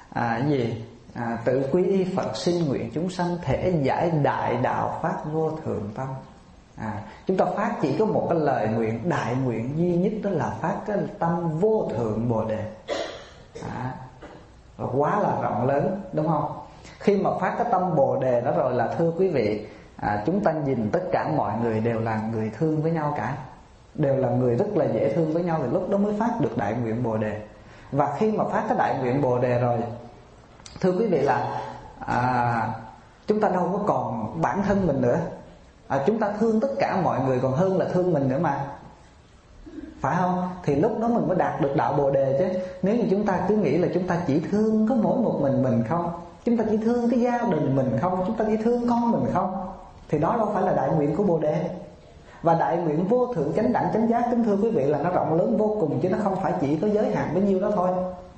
tự quy y Phật xin nguyện chúng sanh thể giải đại đạo phát vô thượng tâm. Chúng ta phát chỉ có một cái lời nguyện, đại nguyện duy nhất, đó là phát cái tâm vô thượng Bồ Đề. Quá là rộng lớn, đúng không? Khi mà phát cái tâm Bồ Đề đó rồi là, thưa quý vị, chúng ta nhìn tất cả mọi người đều là người thương với nhau cả, đều là người rất là dễ thương với nhau, thì lúc đó mới phát được đại nguyện Bồ Đề. Và khi mà phát cái đại nguyện Bồ Đề rồi, thưa quý vị, là chúng ta đâu có còn bản thân mình nữa. Chúng ta thương tất cả mọi người còn hơn là thương mình nữa mà, phải không? Thì lúc đó mình mới đạt được đạo Bồ Đề chứ. Nếu như chúng ta cứ nghĩ là chúng ta chỉ thương có mỗi một mình không, chúng ta chỉ thương cái gia đình mình không, chúng ta chỉ thương con mình không, thì đó đâu phải là đại nguyện của Bồ Đề. Và đại nguyện vô thượng chánh đẳng chánh giác, kính thưa quý vị, là nó rộng lớn vô cùng, chứ nó không phải chỉ có giới hạn bấy nhiêu đó thôi.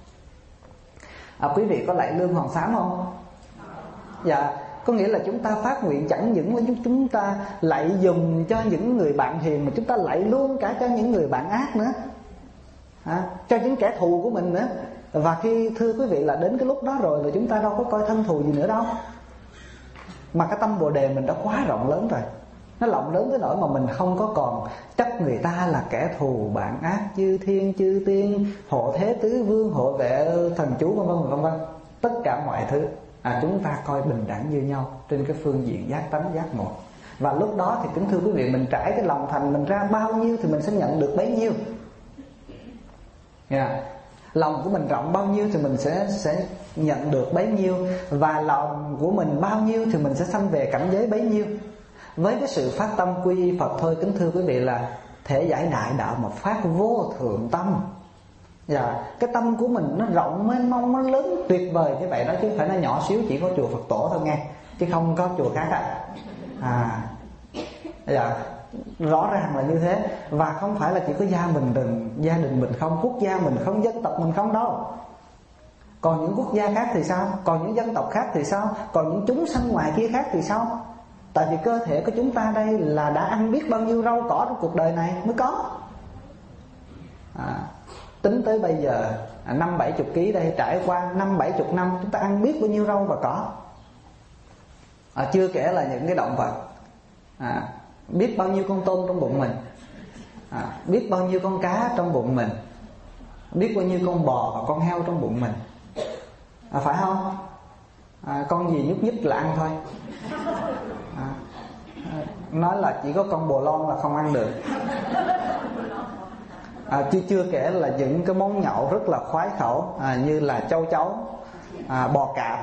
Quý vị có lạy Lương Hoàng Sám không? Dạ, có nghĩa là chúng ta phát nguyện chẳng những là chúng ta lạy dùm cho những người bạn hiền, mà chúng ta lạy luôn cả cho những người bạn ác nữa, cho những kẻ thù của mình nữa. Và khi, thưa quý vị, là đến cái lúc đó rồi là chúng ta đâu có coi thân thù gì nữa đâu, mà cái tâm Bồ Đề mình đã quá rộng lớn rồi. Nó rộng lớn tới nỗi mà mình không có còn chấp người ta là kẻ thù, bạn ác, chư thiên chư tiên, hộ thế tứ vương, hộ vệ thần chú, vân vân vân vân. Tất cả mọi thứ chúng ta coi bình đẳng như nhau trên cái phương diện giác tánh giác ngộ. Và lúc đó thì kính thưa quý vị, mình trải cái lòng thành mình ra bao nhiêu thì mình sẽ nhận được bấy nhiêu. Lòng của mình rộng bao nhiêu thì mình sẽ nhận được bấy nhiêu. Và lòng của mình bao nhiêu thì mình sẽ sanh về cảnh giới bấy nhiêu. Với cái sự phát tâm quy y Phật thôi, kính thưa quý vị, là thể giải đại đạo mà phát vô thượng tâm. Cái tâm của mình nó rộng mênh mông, nó lớn tuyệt vời như vậy đó, chứ không phải nó nhỏ xíu chỉ có chùa Phật Tổ thôi nghe, chứ không có chùa khác rõ ràng là như thế. Và không phải là chỉ có gia đình mình không, quốc gia mình không, dân tộc mình không đâu. Còn những quốc gia khác thì sao? Còn những dân tộc khác thì sao? Còn những chúng sanh ngoài kia khác thì sao? Tại vì cơ thể của chúng ta đây là đã ăn biết bao nhiêu rau cỏ trong cuộc đời này mới có. Tính tới bây giờ 50-70 kg đây, trải qua 50-70 năm, chúng ta ăn biết bao nhiêu rau và cỏ. Chưa kể là những cái động vật, biết bao nhiêu con tôm trong bụng mình, biết bao nhiêu con cá trong bụng mình, biết bao nhiêu con bò và con heo trong bụng mình, phải không? Con gì nhúc nhích là ăn thôi. Nói là chỉ có con bồ lon là không ăn được. Chưa kể là những cái món nhậu rất là khoái khẩu, như là châu chấu, bò cạp,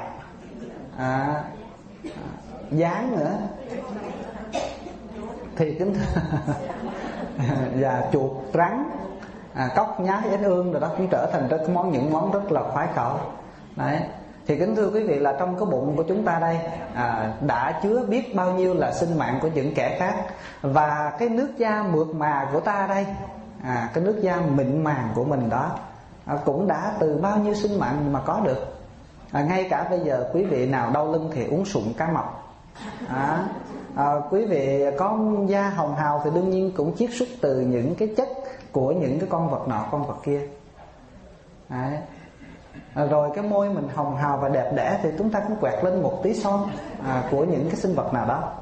gián nữa. Thì kính và chuột, rắn, cóc, nhái, ếch ương rồi đó cũng trở thành những món rất là khoái khẩu. Đấy. Thì kính thưa quý vị, là trong cái bụng của chúng ta đây đã chứa biết bao nhiêu là sinh mạng của những kẻ khác. Và cái nước da mượt mà của ta đây, cái nước da mịn màng của mình đó, cũng đã từ bao nhiêu sinh mạng mà có được. Ngay cả bây giờ quý vị nào đau lưng thì uống sụn cá mập. Quý vị có da hồng hào thì đương nhiên cũng chiết xuất từ những cái chất của những cái con vật nọ con vật kia. Đấy. Rồi cái môi mình hồng hào và đẹp đẽ thì chúng ta cũng quẹt lên một tí son của những cái sinh vật nào đó.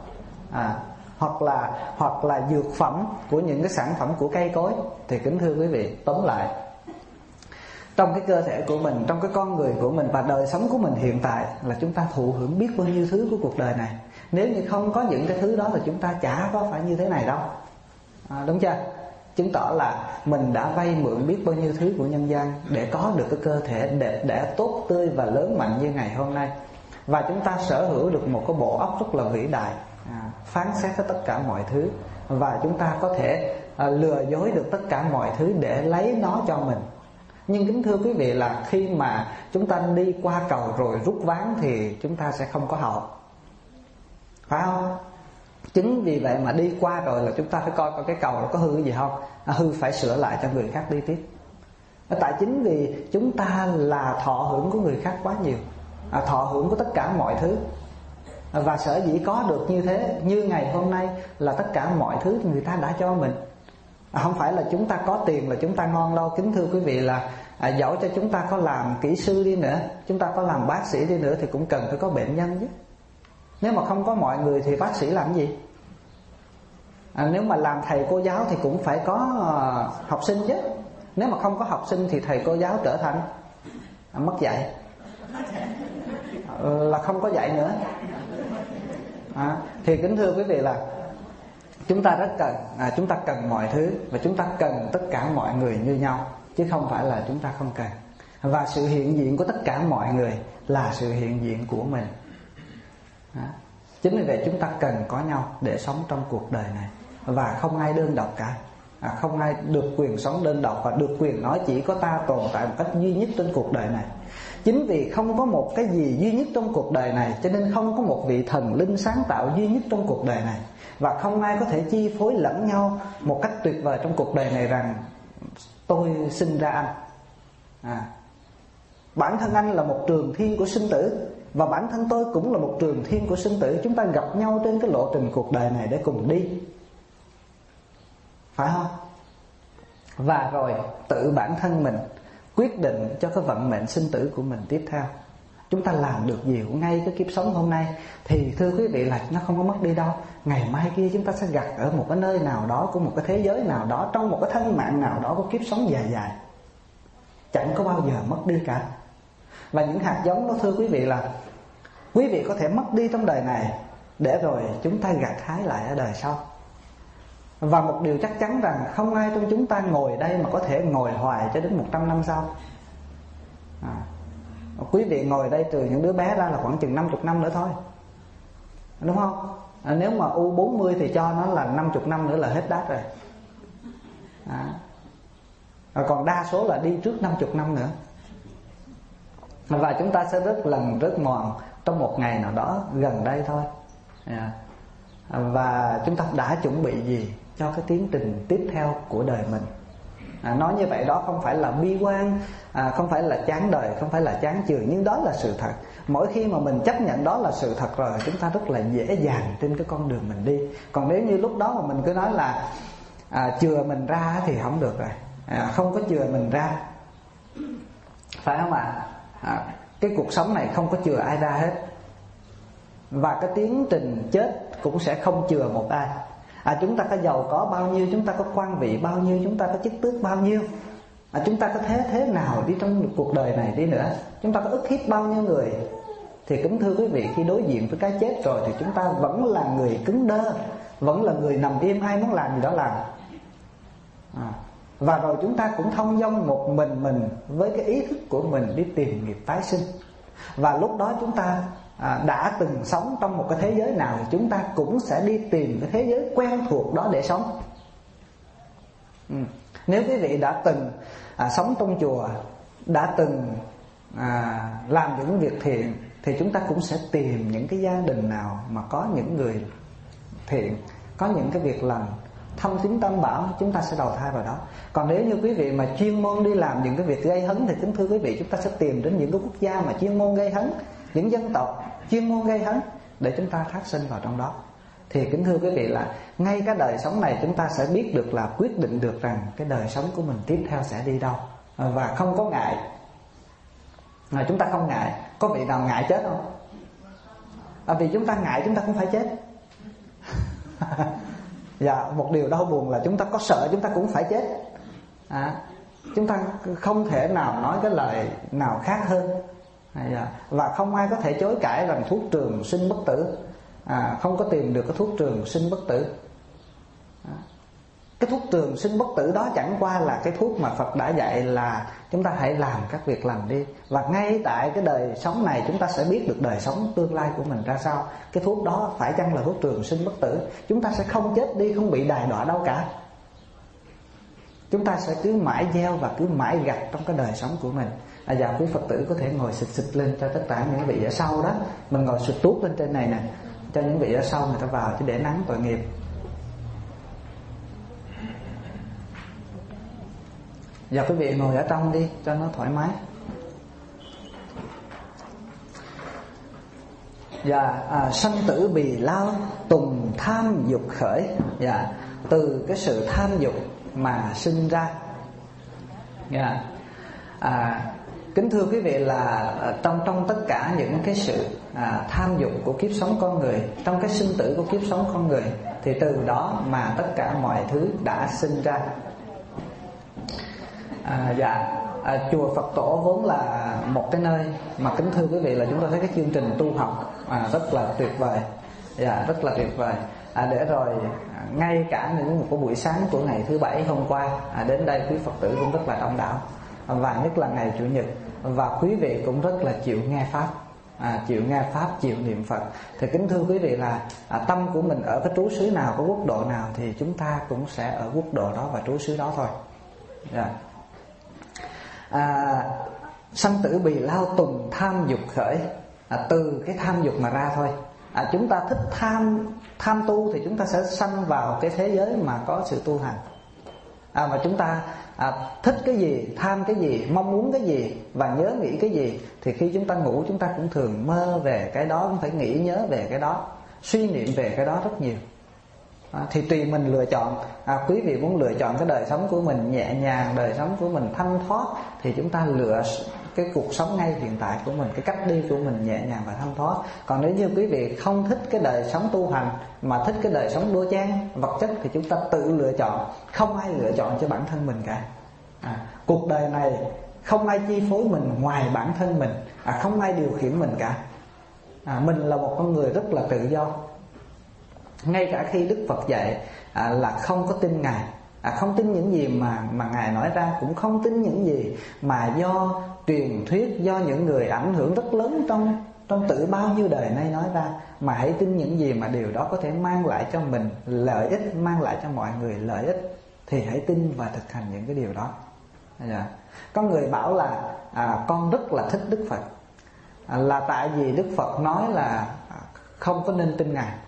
Hoặc là dược phẩm của những cái sản phẩm của cây cối. Thì kính thưa quý vị, tóm lại, trong cái cơ thể của mình, trong cái con người của mình và đời sống của mình hiện tại là chúng ta thụ hưởng biết bao nhiêu thứ của cuộc đời này. Nếu như không có những cái thứ đó thì chúng ta chả có phải như thế này đâu. Đúng chưa? Chứng tỏ là mình đã vay mượn biết bao nhiêu thứ của nhân gian để có được cái cơ thể đẹp đẽ, tốt tươi và lớn mạnh như ngày hôm nay. Và chúng ta sở hữu được một cái bộ óc rất là vĩ đại, phán xét tất cả mọi thứ. Và chúng ta có thể lừa dối được tất cả mọi thứ để lấy nó cho mình. Nhưng kính thưa quý vị là khi mà chúng ta đi qua cầu rồi rút ván thì chúng ta sẽ không có hậu, phải không? Chính vì vậy mà đi qua rồi là chúng ta phải coi cái cầu nó có hư cái gì không. Hư phải sửa lại cho người khác đi tiếp. Tại chính vì chúng ta là thọ hưởng của người khác quá nhiều, thọ hưởng của tất cả mọi thứ. Và sở dĩ có được như thế, như ngày hôm nay, là tất cả mọi thứ người ta đã cho mình. Không phải là chúng ta có tiền là chúng ta ngon đâu. Kính thưa quý vị là dẫu cho chúng ta có làm kỹ sư đi nữa, chúng ta có làm bác sĩ đi nữa thì cũng cần phải có bệnh nhân chứ. Nếu mà không có mọi người thì bác sĩ làm gì? Nếu mà làm thầy cô giáo thì cũng phải có học sinh chứ. Nếu mà không có học sinh thì thầy cô giáo trở thành mất dạy, là không có dạy nữa. Thì kính thưa quý vị là chúng ta rất cần, chúng ta cần mọi thứ. Và chúng ta cần tất cả mọi người như nhau, chứ không phải là chúng ta không cần. Và sự hiện diện của tất cả mọi người là sự hiện diện của mình. Chính vì vậy chúng ta cần có nhau để sống trong cuộc đời này. Và không ai đơn độc cả. Không ai được quyền sống đơn độc và được quyền nói chỉ có ta tồn tại một cách duy nhất trên cuộc đời này. Chính vì không có một cái gì duy nhất trong cuộc đời này, cho nên không có một vị thần linh sáng tạo duy nhất trong cuộc đời này. Và không ai có thể chi phối lẫn nhau một cách tuyệt vời trong cuộc đời này rằng tôi sinh ra anh. Bản thân anh là một trường thiên của sinh tử, và bản thân tôi cũng là một trường thiên của sinh tử. Chúng ta gặp nhau trên cái lộ trình cuộc đời này để cùng đi, phải không? Và rồi tự bản thân mình quyết định cho cái vận mệnh sinh tử của mình tiếp theo. Chúng ta làm được gì ngay cái kiếp sống hôm nay thì thưa quý vị là nó không có mất đi đâu. Ngày mai kia chúng ta sẽ gặp ở một cái nơi nào đó của một cái thế giới nào đó, trong một cái thân mạng nào đó của kiếp sống dài dài, chẳng có bao giờ mất đi cả. Và những hạt giống đó thưa quý vị là quý vị có thể mất đi trong đời này để rồi chúng ta gặt hái lại ở đời sau. Và một điều chắc chắn rằng không ai trong chúng ta ngồi đây mà có thể ngồi hoài cho đến 100 năm sau. Quý vị ngồi đây trừ những đứa bé ra là khoảng chừng 50 năm nữa thôi, đúng không? Nếu mà U40 thì cho nó là 50 năm nữa là hết đát rồi. Còn đa số là đi trước 50 năm nữa. Và chúng ta sẽ rớt mòn trong một ngày nào đó gần đây thôi. Và chúng ta đã chuẩn bị gì cho cái tiến trình tiếp theo của đời mình. Nói như vậy đó không phải là bi quan, không phải là chán đời, không phải là chán chường, nhưng đó là sự thật. Mỗi khi mà mình chấp nhận đó là sự thật rồi, chúng ta rất là dễ dàng trên cái con đường mình đi. Còn nếu như lúc đó mà mình cứ nói là chừa mình ra thì không được rồi. Không có chừa mình ra, phải không ạ? Cái cuộc sống này không có chừa ai ra hết. Và cái tiến trình chết cũng sẽ không chừa một ai. Chúng ta có giàu có bao nhiêu, chúng ta có quan vị bao nhiêu, chúng ta có chức tước bao nhiêu, chúng ta có thế nào đi trong cuộc đời này đi nữa, chúng ta có ức hiếp bao nhiêu người, thì kính thưa quý vị, khi đối diện với cái chết rồi thì chúng ta vẫn là người cứng đơ, vẫn là người nằm im, ai muốn làm gì đó làm. Và rồi chúng ta cũng thông dong một mình với cái ý thức của mình đi tìm nghiệp tái sinh. Và lúc đó chúng ta đã từng sống trong một cái thế giới nào thì chúng ta cũng sẽ đi tìm cái thế giới quen thuộc đó để sống. Nếu quý vị đã từng sống trong chùa, đã từng làm những việc thiện, thì chúng ta cũng sẽ tìm những cái gia đình nào mà có những người thiện, có những cái việc lành, thâm tín tam bảo, chúng ta sẽ đầu thai vào đó. Còn nếu như quý vị mà chuyên môn đi làm những cái việc gây hấn thì kính thưa quý vị, chúng ta sẽ tìm đến những cái quốc gia mà chuyên môn gây hấn, những dân tộc chuyên môn gây hấn để chúng ta thác sinh vào trong đó. Thì kính thưa quý vị là ngay cái đời sống này chúng ta sẽ biết được, là quyết định được rằng cái đời sống của mình tiếp theo sẽ đi đâu, và không có ngại. Chúng ta không ngại. Có vị nào ngại chết không? Vì chúng ta ngại chúng ta cũng phải chết. Dạ, một điều đau buồn là chúng ta có sợ chúng ta cũng phải chết. Chúng ta không thể nào nói cái lời nào khác hơn. Và không ai có thể chối cãi rằng thuốc trường sinh bất tử. Không có tìm được cái thuốc trường sinh bất tử. Cái thuốc trường sinh bất tử đó chẳng qua là cái thuốc mà Phật đã dạy là chúng ta hãy làm các việc lành đi. Và ngay tại cái đời sống này chúng ta sẽ biết được đời sống tương lai của mình ra sao. Cái thuốc đó phải chăng là thuốc trường sinh bất tử. Chúng ta sẽ không chết đi, không bị đày đọa đâu cả. Chúng ta sẽ cứ mãi gieo và cứ mãi gặt trong cái đời sống của mình. Dạ, quý Phật tử có thể ngồi xịt lên cho tất cả những vị ở sau đó. Mình ngồi xịt tuốt lên trên này nè, cho những vị ở sau người ta vào chứ để nắng tội nghiệp. Dạ, quý vị ngồi ở trong đi cho nó thoải mái. Dạ, sanh tử bì lao tùng tham dục khởi. Dạ, từ cái sự tham dục mà sinh ra. Dạ, kính thưa quý vị là trong tất cả những cái sự tham dục của kiếp sống con người, trong cái sinh tử của kiếp sống con người, thì từ đó mà tất cả mọi thứ đã sinh ra. Chùa Phật Tổ vốn là một cái nơi mà kính thưa quý vị là chúng ta thấy cái chương trình tu học rất là tuyệt vời. Rất là tuyệt vời. Để rồi ngay cả những một cái buổi sáng của ngày thứ Bảy hôm qua, đến đây quý Phật tử cũng rất là đông đảo, và nhất là ngày Chủ nhật, và quý vị cũng rất là chịu nghe pháp, chịu nghe pháp, chịu niệm Phật. Thì kính thưa quý vị là tâm của mình ở cái trú xứ nào, có quốc độ nào thì chúng ta cũng sẽ ở quốc độ đó và trú xứ đó thôi. Sanh tử bì lao tùng tham dục khởi. Từ cái tham dục mà ra thôi. Chúng ta thích tham tu thì chúng ta sẽ sanh vào cái thế giới mà có sự tu hành. Mà chúng ta thích cái gì, tham cái gì, mong muốn cái gì và nhớ nghĩ cái gì, thì khi chúng ta ngủ chúng ta cũng thường mơ về cái đó, cũng phải nghĩ nhớ về cái đó, suy niệm về cái đó rất nhiều. Thì tùy mình lựa chọn. Quý vị muốn lựa chọn cái đời sống của mình nhẹ nhàng, đời sống của mình thanh thoát, thì chúng ta lựa cái cuộc sống ngay hiện tại của mình, cái cách đi của mình nhẹ nhàng và thanh thoát. Còn nếu như quý vị không thích cái đời sống tu hành mà thích cái đời sống đua chen vật chất, thì chúng ta tự lựa chọn. Không ai lựa chọn cho bản thân mình cả. Cuộc đời này không ai chi phối mình ngoài bản thân mình. Không ai điều khiển mình cả. Mình là một con người rất là tự do. Ngay cả khi Đức Phật dạy là không có tin Ngài, không tin những gì mà Ngài nói ra, cũng không tin những gì mà do truyền thuyết, do những người ảnh hưởng rất lớn trong tự bao nhiêu đời nay nói ra, mà hãy tin những gì mà điều đó có thể mang lại cho mình lợi ích, mang lại cho mọi người lợi ích, thì hãy tin và thực hành những cái điều đó. Có người bảo là con rất là thích Đức Phật, là tại vì Đức Phật nói là không có nên tin Ngài.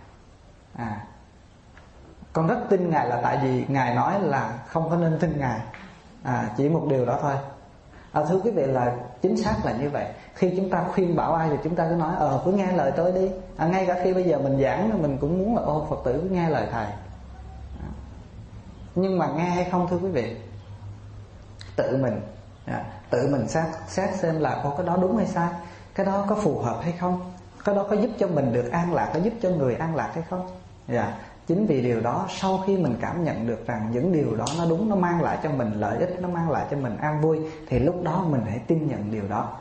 Con rất tin Ngài là tại vì Ngài nói là không có nên tin Ngài. Chỉ một điều đó thôi. Thưa quý vị là chính xác là như vậy. Khi chúng ta khuyên bảo ai thì chúng ta cứ nói cứ nghe lời tôi đi. Ngay cả khi bây giờ mình giảng, mình cũng muốn là Phật tử cứ nghe lời thầy. Nhưng mà nghe hay không thưa quý vị, tự mình xét xem là cái đó đúng hay sai, cái đó có phù hợp hay không, cái đó có giúp cho mình được an lạc, có giúp cho người an lạc hay không. Chính vì điều đó, sau khi mình cảm nhận được rằng những điều đó nó đúng, nó mang lại cho mình lợi ích, nó mang lại cho mình an vui, thì lúc đó mình hãy tin nhận điều đó.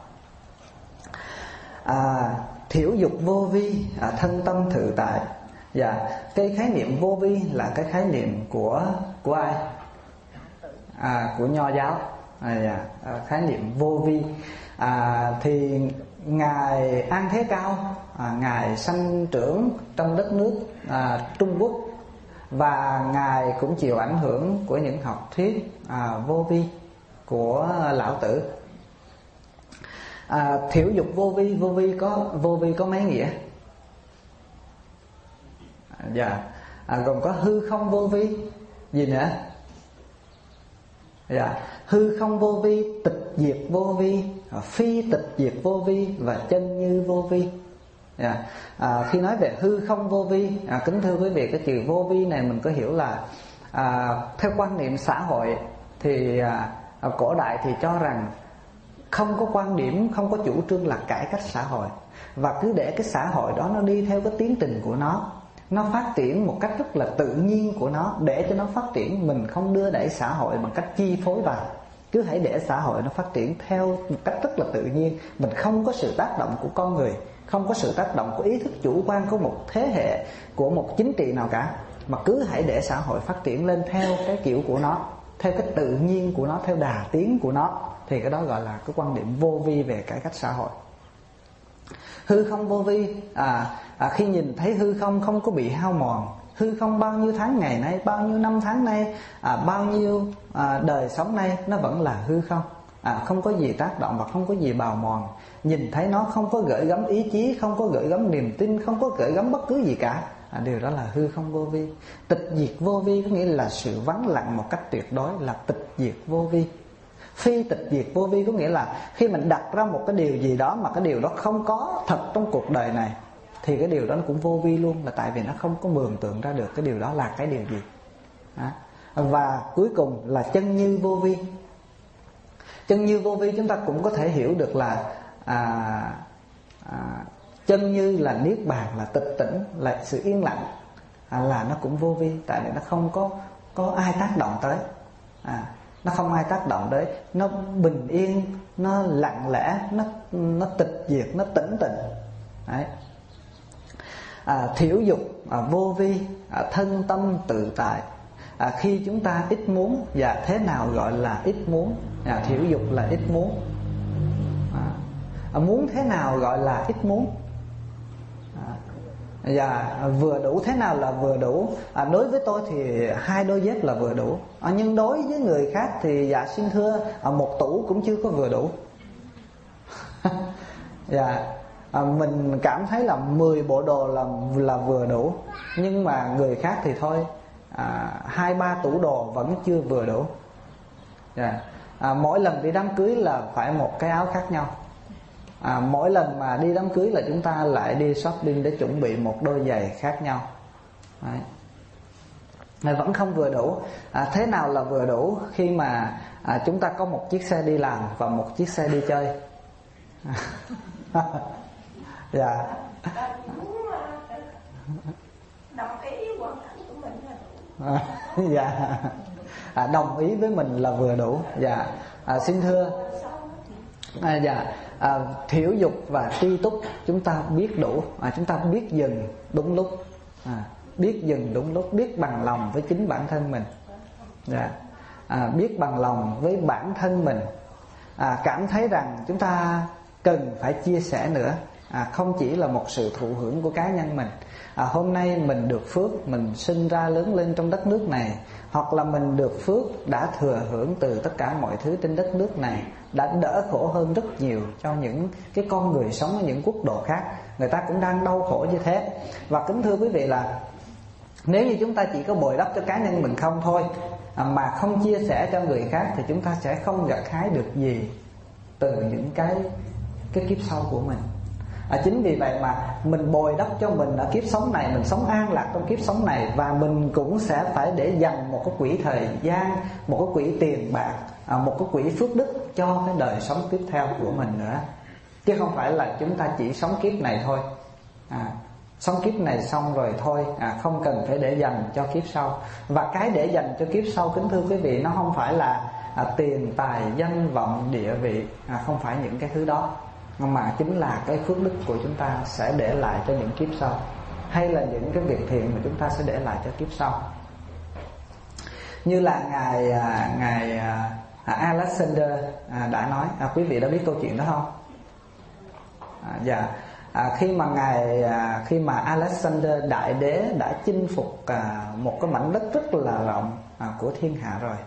Thiểu dục vô vi, thân tâm tự tại. Cái khái niệm vô vi là cái khái niệm của ai? Của Nho giáo. Khái niệm vô vi thì Ngài An Thế Cao, Ngài sanh trưởng trong đất nước Trung Quốc, và Ngài cũng chịu ảnh hưởng của những học thuyết vô vi của Lão Tử. Thiểu dục vô vi có mấy nghĩa? Gồm có hư không vô vi, Gì nữa? Dạ, hư không vô vi, tịch diệt vô vi, phi tịch diệt vô vi và chân như vô vi. Dạ. Khi nói về hư không vô vi, kính thưa quý vị, cái chữ vô vi này mình có hiểu là theo quan niệm xã hội thì cổ đại thì cho rằng không có quan điểm, không có chủ trương là cải cách xã hội, và cứ để cái xã hội đó nó đi theo cái tiến trình của nó phát triển một cách rất là tự nhiên của nó, để cho nó phát triển. Mình không đưa đẩy xã hội bằng cách chi phối vào, cứ hãy để xã hội nó phát triển theo một cách rất là tự nhiên. Mình không có sự tác động của con người, không có sự tác động của ý thức chủ quan của một thế hệ, của một chính trị nào cả, mà cứ hãy để xã hội phát triển lên theo cái kiểu của nó, theo cái tự nhiên của nó, theo đà tiến của nó, thì cái đó gọi là cái quan điểm vô vi về cải cách xã hội. Hư không vô vi, khi nhìn thấy hư không không có bị hao mòn, hư không bao nhiêu tháng ngày nay, bao nhiêu năm tháng nay, bao nhiêu đời sống nay, nó vẫn là hư không, không có gì tác động và không có gì bào mòn. Nhìn thấy nó không có gửi gắm ý chí, không có gửi gắm niềm tin, không có gửi gắm bất cứ gì cả, điều đó là hư không vô vi. Tịch diệt vô vi có nghĩa là sự vắng lặng một cách tuyệt đối, là tịch diệt vô vi. Phi tịch diệt vô vi có nghĩa là khi mình đặt ra một cái điều gì đó mà cái điều đó không có thật trong cuộc đời này, thì cái điều đó nó cũng vô vi luôn, là tại vì nó không có mường tượng ra được cái điều đó là cái điều gì. Và cuối cùng là chân như vô vi. Chân như vô vi chúng ta cũng có thể hiểu được là chân như là niết bàn, là tịch tỉnh, là sự yên lặng, là nó cũng vô vi, tại vì nó không có ai tác động tới, nó không ai tác động tới, nó bình yên, nó lặng lẽ, nó tịch diệt, nó tĩnh tịnh. Đấy. Thiểu dục vô vi, thân tâm tự tại. Khi chúng ta ít muốn, và thế nào gọi là ít muốn? Thiểu dục là ít muốn. Muốn thế nào gọi là ít muốn? Và vừa đủ, thế nào là vừa đủ? Đối với tôi thì 2 đôi dép là vừa đủ, nhưng đối với người khác thì dạ xin thưa, 1 tủ cũng chưa có vừa đủ. Mình cảm thấy là 10 bộ đồ là vừa đủ, nhưng mà người khác thì thôi, 2-3 tủ đồ vẫn chưa vừa đủ. Mỗi lần đi đám cưới là phải một cái áo khác nhau. Mỗi lần mà đi đám cưới là chúng ta lại đi shopping để chuẩn bị một đôi giày khác nhau. Đấy. Vẫn không vừa đủ. Thế nào là vừa đủ? Khi mà chúng ta có một chiếc xe đi làm và một chiếc xe đi chơi. Dạ. Đồng ý hoàn cảnh của mình là đủ. Dạ. Đồng ý với mình là vừa đủ. Dạ. Xin thưa. Thiểu dục và tri túc chúng ta biết đủ, chúng ta biết dừng đúng lúc, biết dừng đúng lúc, biết bằng lòng với chính bản thân mình. Biết bằng lòng với bản thân mình, cảm thấy rằng chúng ta cần phải chia sẻ nữa, không chỉ là một sự thụ hưởng của cá nhân mình. Hôm nay mình được phước, mình sinh ra lớn lên trong đất nước này, hoặc là mình được phước đã thừa hưởng từ tất cả mọi thứ trên đất nước này, đã đỡ khổ hơn rất nhiều cho những cái con người sống ở những quốc độ khác, người ta cũng đang đau khổ như thế. Và kính thưa quý vị là nếu như chúng ta chỉ có bồi đắp cho cá nhân mình không thôi, mà không chia sẻ cho người khác, thì chúng ta sẽ không gặt hái được gì từ những cái kiếp sau của mình. Chính vì vậy mà mình bồi đắp cho mình ở kiếp sống này, mình sống an lạc trong kiếp sống này, và mình cũng sẽ phải để dành một cái quỹ thời gian, một cái quỹ tiền bạc, một cái quỹ phước đức cho cái đời sống tiếp theo của mình nữa. Chứ không phải là chúng ta chỉ sống kiếp này thôi, sống kiếp này xong rồi thôi, không cần phải để dành cho kiếp sau. Và cái để dành cho kiếp sau, kính thưa quý vị, nó không phải là tiền tài danh vọng địa vị, không phải những cái thứ đó, mà chính là cái phước đức của chúng ta sẽ để lại cho những kiếp sau, hay là những cái việc thiện mà chúng ta sẽ để lại cho kiếp sau. Như là ngài Alexander đã nói, quý vị đã biết câu chuyện đó không? Khi mà Alexander đại đế đã chinh phục một cái mảnh đất rất là rộng của thiên hạ rồi,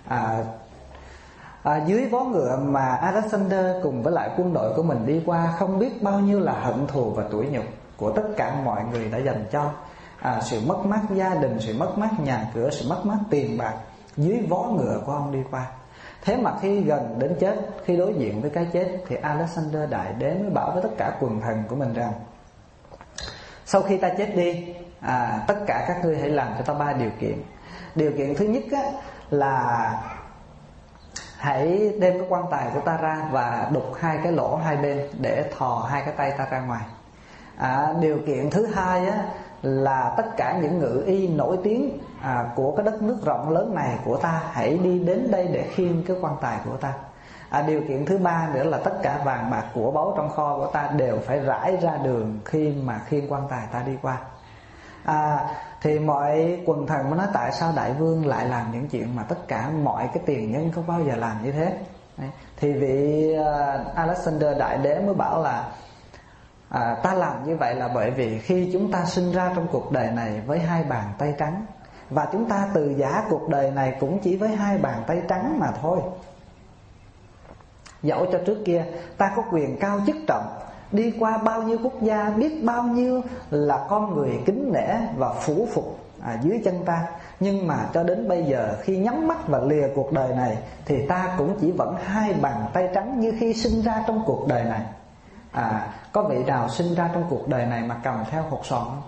dưới vó ngựa mà Alexander cùng với lại quân đội của mình đi qua, không biết bao nhiêu là hận thù và tủi nhục của tất cả mọi người đã dành cho. sự mất mát gia đình, sự mất mát nhà cửa, sự mất mát tiền bạc dưới vó ngựa của ông đi qua. Thế mà khi gần đến chết, khi đối diện với cái chết, thì Alexander Đại Đế mới bảo với tất cả quần thần của mình rằng: sau khi ta chết đi, tất cả các ngươi hãy làm cho ta 3 điều kiện. Điều kiện thứ nhất là hãy đem cái quan tài của ta ra và đục 2 cái lỗ 2 bên để thò 2 cái tay ta ra ngoài. Điều kiện thứ hai là tất cả những ngự y nổi tiếng của cái đất nước rộng lớn này của ta hãy đi đến đây để khiêng cái quan tài của ta. Điều kiện thứ ba nữa là tất cả vàng bạc của báu trong kho của ta đều phải rải ra đường khi mà khiêng quan tài ta đi qua. Thì mọi quần thần mới nói: tại sao đại vương lại làm những chuyện mà tất cả mọi cái tiền nhân không bao giờ làm như thế? Đấy. Thì vị Alexander Đại Đế mới bảo là ta làm như vậy là bởi vì khi chúng ta sinh ra trong cuộc đời này với 2 bàn tay trắng, và chúng ta từ giã cuộc đời này cũng chỉ với 2 bàn tay trắng mà thôi. Dẫu cho trước kia ta có quyền cao chức trọng, đi qua bao nhiêu quốc gia, biết bao nhiêu là con người kính nể và phủ phục dưới chân ta, nhưng mà cho đến bây giờ khi nhắm mắt và lìa cuộc đời này thì ta cũng chỉ vẫn 2 bàn tay trắng như khi sinh ra trong cuộc đời này. Có vị nào sinh ra trong cuộc đời này mà cầm theo hột sòn không?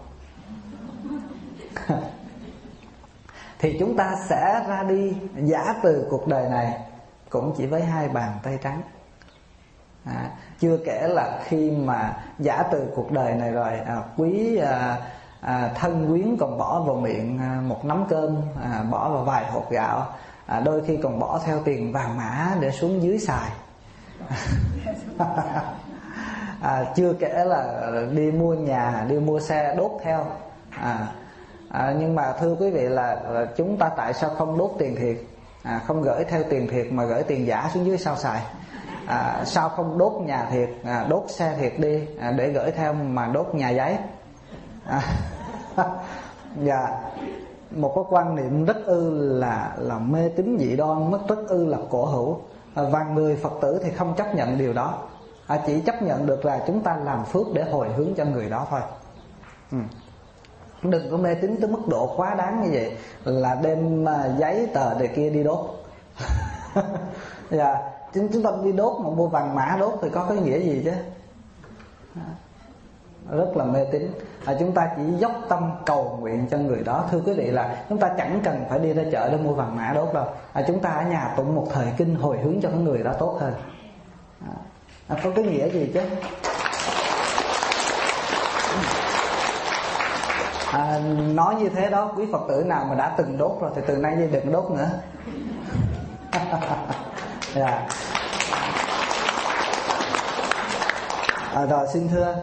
Thì chúng ta sẽ ra đi giã từ cuộc đời này cũng chỉ với 2 bàn tay trắng. Chưa kể là khi mà giã từ cuộc đời này rồi, quý thân quyến còn bỏ vào miệng 1 nắm cơm, bỏ vào vài hột gạo, đôi khi còn bỏ theo tiền vàng mã để xuống dưới xài. Chưa kể là đi mua nhà, đi mua xe đốt theo. Nhưng mà thưa quý vị là chúng ta tại sao không đốt tiền thiệt, không gửi theo tiền thiệt mà gửi tiền giả xuống dưới sao xài? Sao không đốt nhà thiệt, đốt xe thiệt đi, để gửi theo mà đốt nhà giấy? Và một cái quan niệm rất ư là mê tín dị đoan, rất ư là cổ hữu. Và người Phật tử thì không chấp nhận điều đó, chỉ chấp nhận được là chúng ta làm phước để hồi hướng cho người đó thôi. Đừng có mê tín tới mức độ quá đáng như vậy, là đem giấy tờ này kia đi đốt. Chúng ta đi đốt mà mua vàng mã đốt thì có cái nghĩa gì chứ? Rất là mê tín. Chúng ta chỉ dốc tâm cầu nguyện cho người đó. Thưa quý vị là chúng ta chẳng cần phải đi ra chợ để mua vàng mã đốt đâu. Chúng ta ở nhà tụng một thời kinh hồi hướng cho cái người đó tốt hơn. Có cái nghĩa gì chứ? Nói như thế đó, quý Phật tử nào mà đã từng đốt rồi thì từ nay đi đừng đốt nữa. Rồi xin thưa,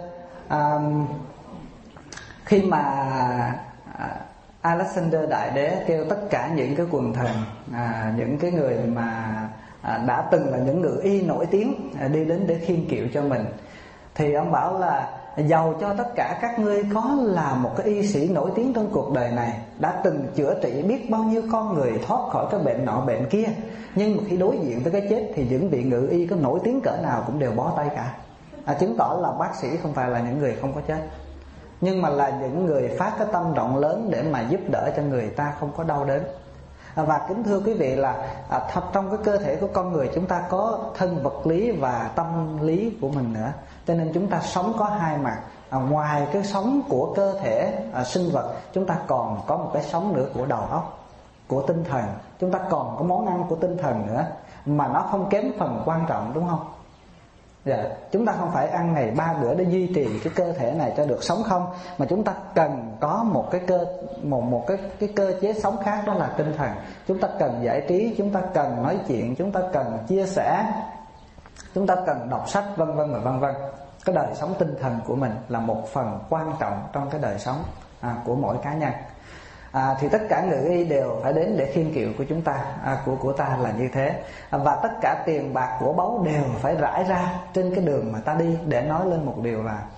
khi mà Alexander Đại Đế kêu tất cả những cái quần thần, những cái người mà đã từng là những ngự y nổi tiếng đi đến để khiêng kiệu cho mình, thì ông bảo là dầu cho tất cả các ngươi có là một cái y sĩ nổi tiếng trong cuộc đời này, đã từng chữa trị biết bao nhiêu con người thoát khỏi cái bệnh nọ bệnh kia, nhưng mà khi đối diện với cái chết thì những vị ngự y có nổi tiếng cỡ nào cũng đều bó tay cả. Chứng tỏ là bác sĩ không phải là những người không có chết, nhưng mà là những người phát cái tâm rộng lớn để mà giúp đỡ cho người ta không có đau đớn. Và kính thưa quý vị là trong cái cơ thể của con người chúng ta có thân vật lý và tâm lý của mình nữa, cho nên chúng ta sống có 2 mặt. Ngoài cái sống của cơ thể sinh vật, chúng ta còn có một cái sống nữa của đầu óc, của tinh thần. Chúng ta còn có món ăn của tinh thần nữa, mà nó không kém phần quan trọng, đúng không? Chúng ta không phải ăn ngày 3 bữa để duy trì cái cơ thể này cho được sống không, mà chúng ta cần có một cái cơ chế sống khác, đó là tinh thần. Chúng ta cần giải trí, chúng ta cần nói chuyện, chúng ta cần chia sẻ, chúng ta cần đọc sách, vân vân và vân vân. Cái đời sống tinh thần của mình là một phần quan trọng trong cái đời sống của mỗi cá nhân. Thì tất cả ngự y đều phải đến để khiêng kiệu của chúng ta, của ta là như thế. Và tất cả tiền bạc của báu đều phải rải ra trên cái đường mà ta đi, để nói lên một điều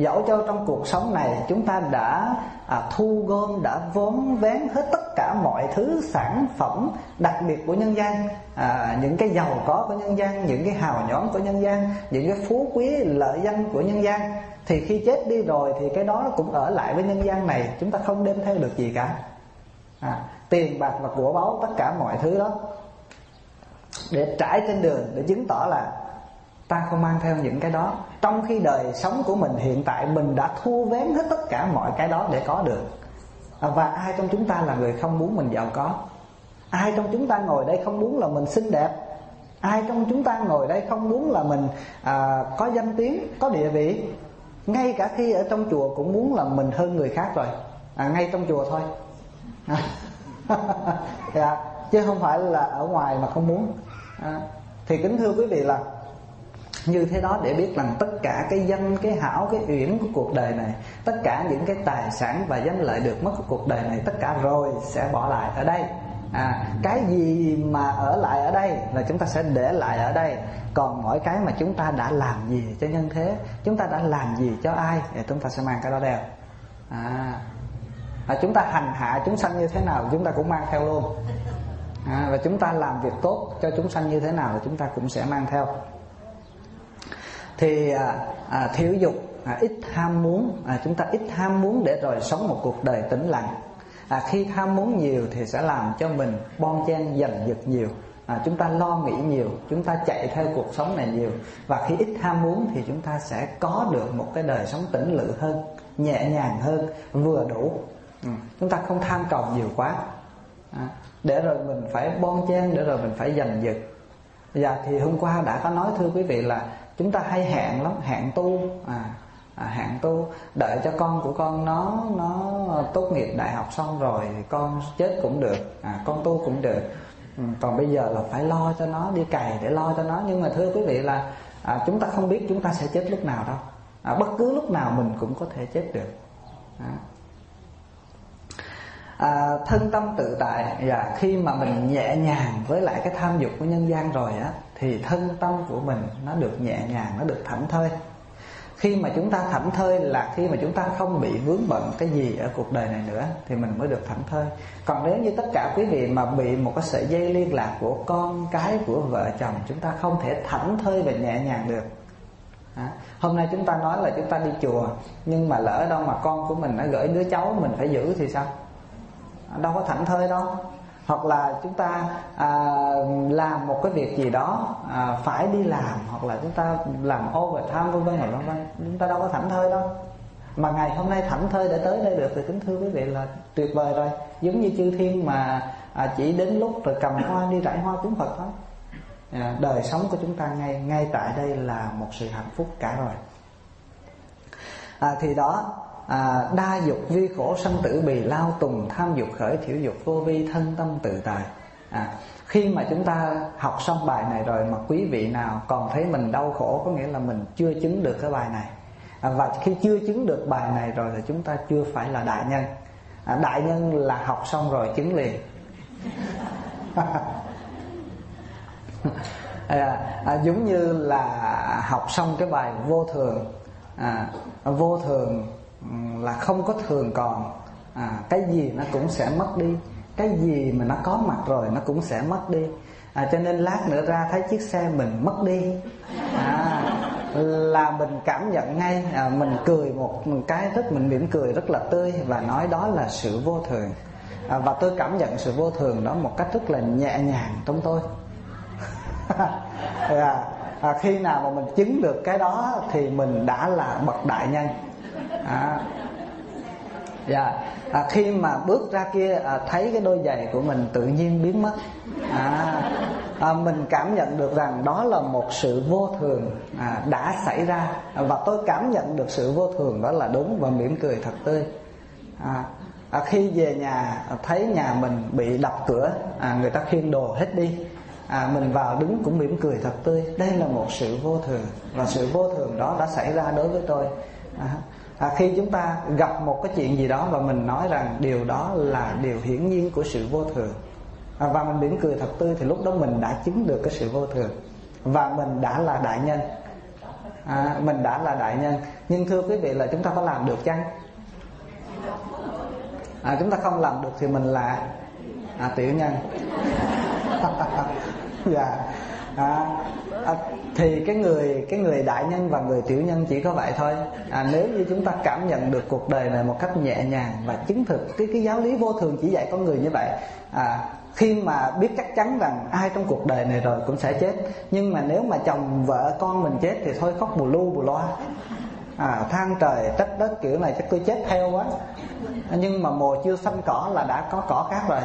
Dẫu cho trong cuộc sống này chúng ta đã thu gom, đã vốn vén hết tất cả mọi thứ sản phẩm đặc biệt của nhân gian, những cái giàu có của nhân gian, những cái hào nhoáng của nhân gian, những cái phú quý lợi danh của nhân gian, thì khi chết đi rồi thì cái đó nó cũng ở lại với nhân gian này, chúng ta không đem theo được gì cả. Tiền bạc và của báu, tất cả mọi thứ đó để trải trên đường, để chứng tỏ là ta không mang theo những cái đó. Trong khi đời sống của mình hiện tại, mình đã thu vén hết tất cả mọi cái đó để có được. Và ai trong chúng ta là người không muốn mình giàu có? Ai trong chúng ta ngồi đây không muốn là mình xinh đẹp? Ai trong chúng ta ngồi đây không muốn là mình có danh tiếng, có địa vị? Ngay cả khi ở trong chùa cũng muốn là mình hơn người khác rồi, ngay trong chùa thôi. Chứ không phải là ở ngoài mà không muốn. Thì kính thưa quý vị, là như thế đó để biết rằng tất cả cái danh, cái hảo, cái uyển của cuộc đời này, tất cả những cái tài sản và danh lợi được mất của cuộc đời này, tất cả rồi sẽ bỏ lại ở đây. Cái gì mà ở lại ở đây là chúng ta sẽ để lại ở đây. Còn mỗi cái mà chúng ta đã làm gì cho nhân thế, chúng ta đã làm gì cho ai, thì chúng ta sẽ mang cái đó đeo. Chúng ta hành hạ chúng sanh như thế nào chúng ta cũng mang theo luôn. Và chúng ta làm việc tốt cho chúng sanh như thế nào là chúng ta cũng sẽ mang theo. Thì thiếu dục, ít ham muốn, chúng ta ít ham muốn để rồi sống một cuộc đời tĩnh lặng. Khi tham muốn nhiều thì sẽ làm cho mình bon chen giành giật nhiều, chúng ta lo nghĩ nhiều, chúng ta chạy theo cuộc sống này nhiều. Và khi ít ham muốn thì chúng ta sẽ có được một cái đời sống tĩnh lự hơn, nhẹ nhàng hơn, vừa đủ. Chúng ta không tham cầu nhiều quá, để rồi mình phải bon chen, để rồi mình phải giành giật. Dạ, thì hôm qua đã có nói thưa quý vị là chúng ta hay hẹn lắm, hẹn tu, hẹn tu, đợi cho con của con nó tốt nghiệp đại học xong rồi con chết cũng được, con tu cũng được. Còn bây giờ là phải lo cho nó, đi cày để lo cho nó. Nhưng mà thưa quý vị là chúng ta không biết chúng ta sẽ chết lúc nào đâu. Bất cứ lúc nào mình cũng có thể chết được. Thân tâm tự tại, và khi mà mình nhẹ nhàng với lại cái tham dục của nhân gian rồi á, thì thân tâm của mình nó được nhẹ nhàng, nó được thảnh thơi. Khi mà chúng ta thảnh thơi là khi mà chúng ta không bị vướng bận cái gì ở cuộc đời này nữa, thì mình mới được thảnh thơi. Còn nếu như tất cả quý vị mà bị một cái sợi dây liên lạc của con cái, của vợ chồng, chúng ta không thể thảnh thơi và nhẹ nhàng được. Hôm nay chúng ta nói là chúng ta đi chùa, nhưng mà lỡ đâu mà con của mình nó gửi đứa cháu mình phải giữ thì sao? Đâu có thảnh thơi đâu. Hoặc là chúng ta làm một cái việc gì đó phải đi làm, hoặc là chúng ta làm overtime vân vân, chúng ta đâu có thảnh thơi đâu. Mà ngày hôm nay thảnh thơi để tới đây được thì kính thưa quý vị là tuyệt vời rồi. Giống như chư thiên mà chỉ đến lúc rồi cầm hoa đi rải hoa cúng Phật thôi. Đời sống của chúng ta ngay tại đây là một sự hạnh phúc cả rồi. Thì đó, đa dục vi khổ sanh tử bì lao tùng, tham dục khởi thiểu dục vô vi, thân tâm tự tại. Khi mà chúng ta học xong bài này rồi mà quý vị nào còn thấy mình đau khổ, có nghĩa là mình chưa chứng được cái bài này. Và khi chưa chứng được bài này rồi thì chúng ta chưa phải là đại nhân. Đại nhân là học xong rồi chứng liền. Giống như là học xong cái bài vô thường. Vô thường là không có thường còn, cái gì nó cũng sẽ mất đi, cái gì mà nó có mặt rồi nó cũng sẽ mất đi. Cho nên lát nữa ra thấy chiếc xe mình mất đi, là mình cảm nhận ngay, mình cười một cái mình mỉm cười rất là tươi và nói đó là sự vô thường. Và tôi cảm nhận sự vô thường đó một cách rất là nhẹ nhàng trong tôi. Khi nào mà mình chứng được cái đó thì mình đã là bậc đại nhân. Khi mà bước ra kia thấy cái đôi giày của mình tự nhiên biến mất, mình cảm nhận được rằng đó là một sự vô thường đã xảy ra, và tôi cảm nhận được sự vô thường đó là đúng và mỉm cười thật tươi. Khi về nhà thấy nhà mình bị đập cửa, người ta khiêng đồ hết đi, mình vào đứng cũng mỉm cười thật tươi. Đây là một sự vô thường, và sự vô thường đó đã xảy ra đối với tôi. Khi chúng ta gặp một cái chuyện gì đó và mình nói rằng điều đó là điều hiển nhiên của sự vô thường, và mình mỉm cười thật tươi, thì lúc đó mình đã chứng được cái sự vô thường, và mình đã là đại nhân. Mình đã là đại nhân, nhưng thưa quý vị là chúng ta có làm được chăng? Chúng ta không làm được thì mình là tiểu nhân. Dạ. Thì cái người đại nhân và người tiểu nhân chỉ có vậy thôi. Nếu như chúng ta cảm nhận được cuộc đời này một cách nhẹ nhàng và chứng thực cái giáo lý vô thường chỉ dạy con người như vậy, khi mà biết chắc chắn rằng ai trong cuộc đời này rồi cũng sẽ chết, nhưng mà nếu mà chồng vợ con mình chết thì thôi khóc bù lu bù loa, than trời trách đất, kiểu này chắc tôi chết theo quá. Nhưng mà mùa chưa xanh cỏ là đã có cỏ khác rồi.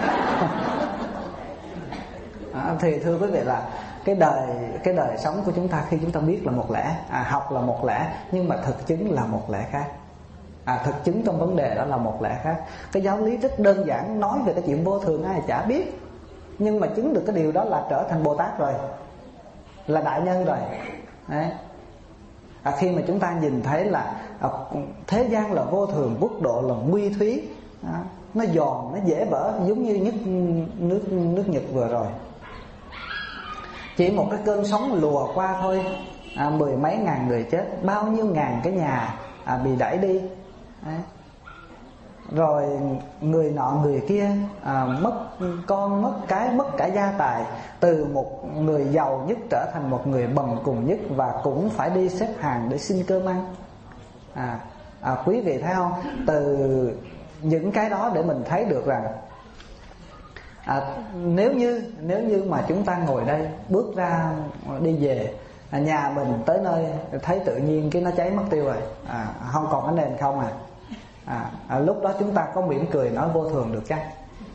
Thì thưa quý vị là cái đời sống của chúng ta, khi chúng ta biết là một lẽ, học là một lẽ, nhưng mà thực chứng là một lẽ khác. Thực chứng trong vấn đề đó là một lẽ khác. Cái giáo lý rất đơn giản, nói về cái chuyện vô thường ai chả biết, nhưng mà chứng được cái điều đó là trở thành Bồ Tát rồi, là đại nhân rồi. Đấy. Khi mà chúng ta nhìn thấy là thế gian là vô thường, quốc độ là nguy thúy, nó giòn, nó dễ vỡ, giống như nước Nhật vừa rồi. Chỉ một cái cơn sóng lùa qua thôi, mười mấy ngàn người chết, bao nhiêu ngàn cái nhà bị đẩy đi. Đấy. Rồi người nọ người kia mất con, mất cái, mất cả gia tài, từ một người giàu nhất trở thành một người bần cùng nhất, và cũng phải đi xếp hàng để xin cơm ăn. Quý vị thấy không? Từ những cái đó để mình thấy được rằng nếu như mà chúng ta ngồi đây, bước ra đi về nhà mình tới nơi thấy tự nhiên cái nó cháy mất tiêu rồi, không còn cái nền không lúc đó chúng ta có mỉm cười nói vô thường được chăng?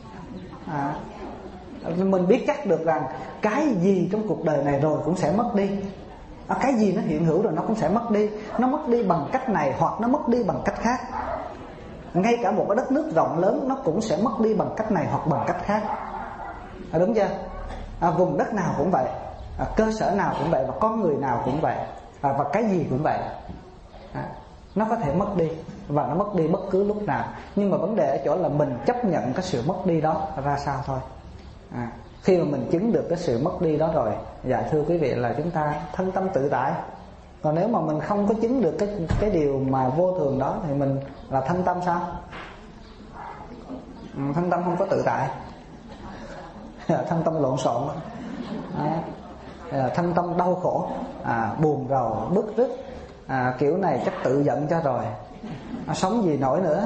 Mình biết chắc được rằng cái gì trong cuộc đời này rồi cũng sẽ mất đi. Cái gì nó hiện hữu rồi nó cũng sẽ mất đi. Nó mất đi bằng cách này hoặc nó mất đi bằng cách khác. Ngay cả một cái đất nước rộng lớn nó cũng sẽ mất đi bằng cách này hoặc bằng cách khác. Đúng chưa? Vùng đất nào cũng vậy, cơ sở nào cũng vậy, và con người nào cũng vậy, và cái gì cũng vậy. Nó có thể mất đi, và nó mất đi bất cứ lúc nào. Nhưng mà vấn đề ở chỗ là mình chấp nhận cái sự mất đi đó ra sao thôi. Khi mà mình chứng được cái sự mất đi đó rồi, dạ thưa quý vị, là chúng ta thân tâm tự tại. Còn nếu mà mình không có chứng được cái điều mà vô thường đó thì mình là thân tâm sao? Thân tâm không có tự tại. Thân tâm lộn xộn, thân tâm đau khổ, buồn rầu, bức rứt, kiểu này chắc tự giận cho rồi, sống gì nổi nữa.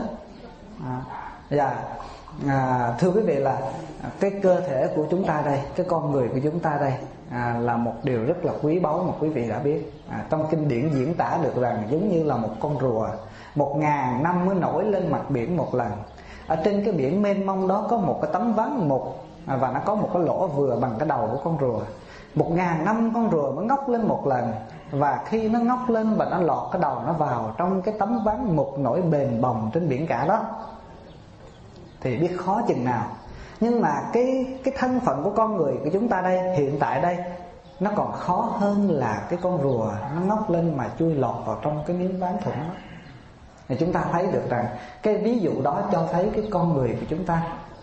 Thưa quý vị là cái cơ thể của chúng ta đây, cái con người của chúng ta đây là một điều rất là quý báu mà quý vị đã biết. Trong kinh điển diễn tả được rằng giống như là một con rùa 1000 năm mới nổi lên mặt biển một lần. Ở trên cái biển mênh mông đó có một cái tấm ván mục, và nó có một cái lỗ vừa bằng cái đầu của con rùa. 1000 năm con rùa mới ngóc lên một lần, và khi nó ngóc lên và nó lọt cái đầu nó vào trong cái tấm ván mục nổi bềnh bồng trên biển cả đó thì biết khó chừng nào. Nhưng mà cái thân phận của con người của chúng ta đây, hiện tại đây, nó còn khó hơn là cái con rùa nó ngóc lên mà chui lọt vào trong cái miếng ván thủng đó. Thì chúng ta thấy được rằng cái ví dụ đó cho thấy cái con người của chúng ta,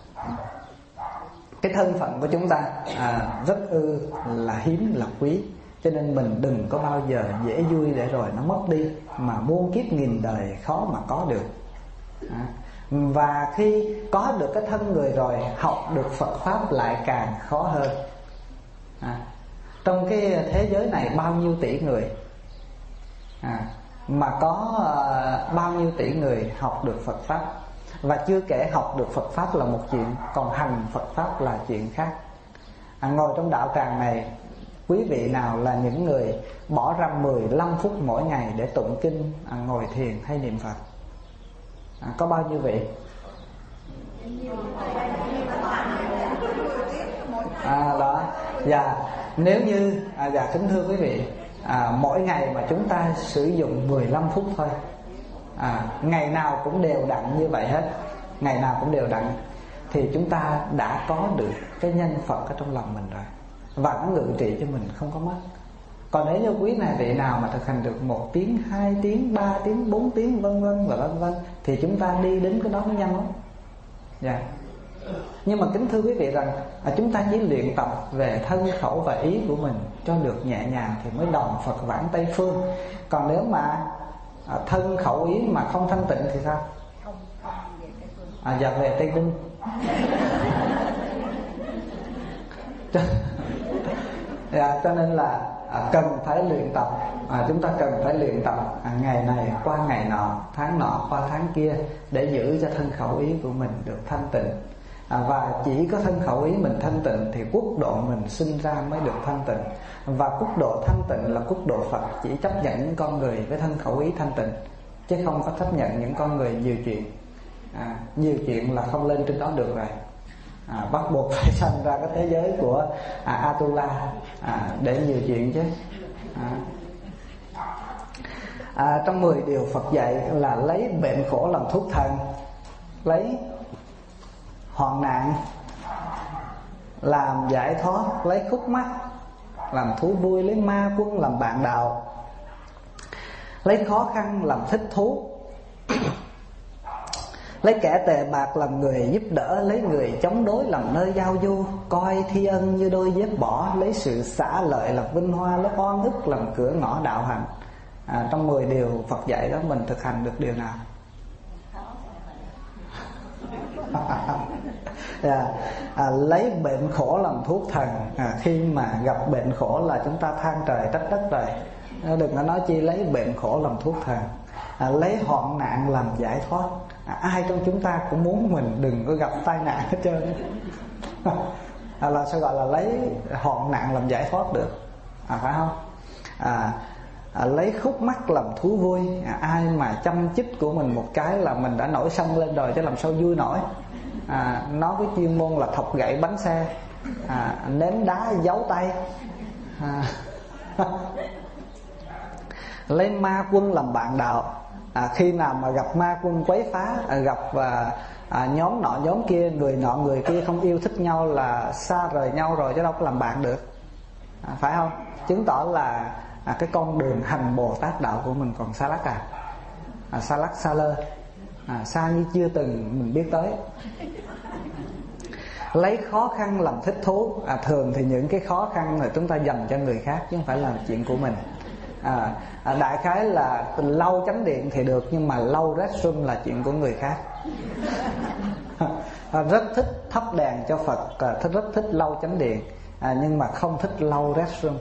cái thân phận của chúng ta rất là hiếm, là quý. Cho nên mình đừng có bao giờ dễ vui để rồi nó mất đi, mà muôn kiếp nghìn đời khó mà có được. Và khi có được cái thân người rồi, học được Phật Pháp lại càng khó hơn. Trong cái thế giới này bao nhiêu tỷ người, mà có bao nhiêu tỷ người học được Phật Pháp. Và chưa kể học được Phật Pháp là một chuyện, còn hành Phật Pháp là chuyện khác. Ngồi trong đạo tràng này, quý vị nào là những người bỏ ra 15 phút mỗi ngày để tụng kinh, ngồi thiền hay niệm Phật? Có bao nhiêu vị? Đó. Dạ, nếu như dạ kính thưa quý vị, mỗi ngày mà chúng ta sử dụng 15 phút thôi, ngày nào cũng đều đặn như vậy hết, ngày nào cũng đều đặn, thì chúng ta đã có được cái nhân Phật ở trong lòng mình rồi, và nó ngự trị cho mình không có mất. Còn nếu như quý này vị nào mà thực hành được 1 tiếng, 2 tiếng, 3 tiếng, 4 tiếng vân vân và vân vân, thì chúng ta đi đến cái đó nó nhanh lắm. Dạ. Nhưng mà kính thưa quý vị rằng chúng ta chỉ luyện tập về thân khẩu và ý của mình cho được nhẹ nhàng thì mới đồng Phật vãng Tây Phương. Còn nếu mà thân khẩu ý mà không thanh tịnh thì sao? Dạ về Tây Đinh. Cho nên là cần phải luyện tập, chúng ta cần phải luyện tập ngày này qua ngày nọ, tháng nọ qua tháng kia, để giữ cho thân khẩu ý của mình được thanh tịnh. Và chỉ có thân khẩu ý mình thanh tịnh thì quốc độ mình sinh ra mới được thanh tịnh. Và quốc độ thanh tịnh là quốc độ Phật chỉ chấp nhận những con người với thân khẩu ý thanh tịnh, chứ không có chấp nhận những con người nhiều chuyện. Nhiều chuyện là không lên trên đó được rồi. Bắt buộc phải sanh ra cái thế giới của Atula để nhiều chuyện chứ. Trong 10 điều Phật dạy là lấy bệnh khổ làm thuốc thần, lấy hoạn nạn làm giải thoát, lấy khúc mắc làm thú vui, lấy ma quân làm bạn đạo, lấy khó khăn làm thích thú, lấy kẻ tệ bạc làm người giúp đỡ, lấy người chống đối làm nơi giao du, coi thi ân như đôi dép bỏ, lấy sự xả lợi làm vinh hoa, lấy oan ức làm cửa ngõ đạo hành. Trong 10 điều Phật dạy đó mình thực hành được điều nào? Lấy bệnh khổ làm thuốc thần. Khi mà gặp bệnh khổ là chúng ta than trời trách đất rồi, đừng có nói chi lấy bệnh khổ làm thuốc thần. Lấy hoạn nạn làm giải thoát. Ai trong chúng ta cũng muốn mình đừng có gặp tai nạn hết trơn. Là sao gọi là lấy hoạn nạn làm giải thoát được, phải không? Lấy khúc mắc làm thú vui. Ai mà chăm chích của mình một cái là mình đã nổi sân lên rồi, chứ làm sao vui nổi. Nói với chuyên môn là thọc gậy bánh xe, ném đá giấu tay. Lấy ma quân làm bạn đạo. Khi nào mà gặp ma quân quấy phá, gặp nhóm nọ nhóm kia, người nọ người kia không yêu thích nhau là xa rời nhau rồi, chứ đâu có làm bạn được, phải không? Chứng tỏ là cái con đường hành Bồ Tát đạo của mình còn xa lắc xa lắc xa lơ, xa như chưa từng mình biết tới. Lấy khó khăn làm thích thú. Thường thì những cái khó khăn là chúng ta dành cho người khác chứ không phải là chuyện của mình. Đại khái là lau chánh điện thì được, nhưng mà lau restroom là chuyện của người khác. Rất thích thắp đèn cho Phật, rất thích lau chánh điện, nhưng mà không thích lau restroom.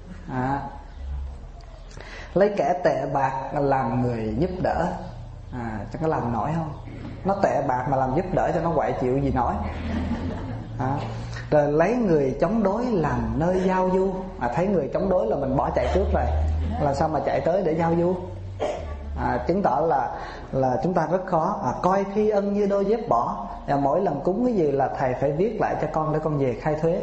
Lấy kẻ tệ bạc làm người giúp đỡ. Chắc có làm nổi không? Nó tệ bạc mà làm giúp đỡ cho nó quậy chịu gì nổi. Rồi lấy người chống đối làm nơi giao du. Thấy người chống đối là mình bỏ chạy trước rồi, làm sao mà chạy tới để giao du. Chứng tỏ là chúng ta rất khó. Coi thi ân như đôi dép bỏ. Mỗi lần cúng cái gì là thầy phải viết lại cho con để con về khai thuế.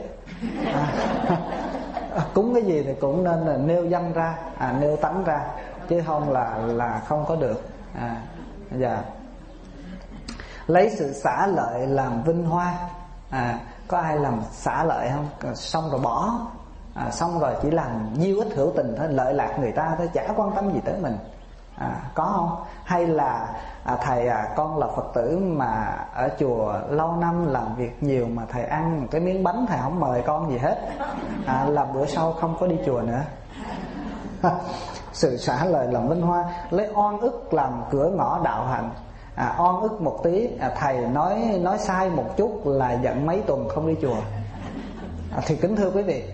Cúng cái gì thì cũng nên là nêu danh ra, nêu tánh ra, chứ không là không có được. Lấy sự xả lợi làm vinh hoa. Có ai làm xả lợi không? Xong rồi bỏ, xong rồi chỉ làm nhiêu ít hữu tình thôi, lợi lạc người ta thôi, chả quan tâm gì tới mình. Có không? Hay là thầy con là Phật tử mà ở chùa lâu năm làm việc nhiều, mà thầy ăn một cái miếng bánh thầy không mời con gì hết, là bữa sau không có đi chùa nữa. Sự xả lợi làm vinh hoa. Lấy oan ức làm cửa ngõ đạo hạnh. Oan ức một tí, thầy nói sai một chút là giận mấy tuần không đi chùa. Thì kính thưa quý vị,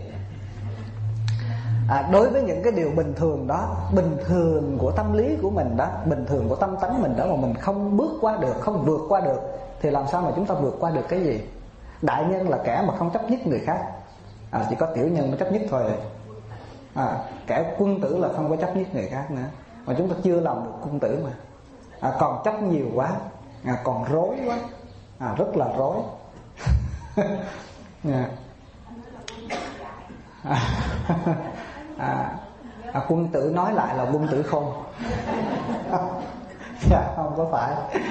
đối với những cái điều bình thường đó, bình thường của tâm lý của mình đó, bình thường của tâm tánh mình đó, mà mình không bước qua được, không vượt qua được, thì làm sao mà chúng ta vượt qua được cái gì? Đại nhân là kẻ mà không chấp nhất người khác, chỉ có tiểu nhân mới chấp nhất thôi. Kẻ quân tử là không có chấp nhất người khác nữa. Mà chúng ta chưa làm được quân tử mà, còn chấp nhiều quá, còn rối quá, rất là rối. Quân tử nói lại là quân tử khôn. Không có phải.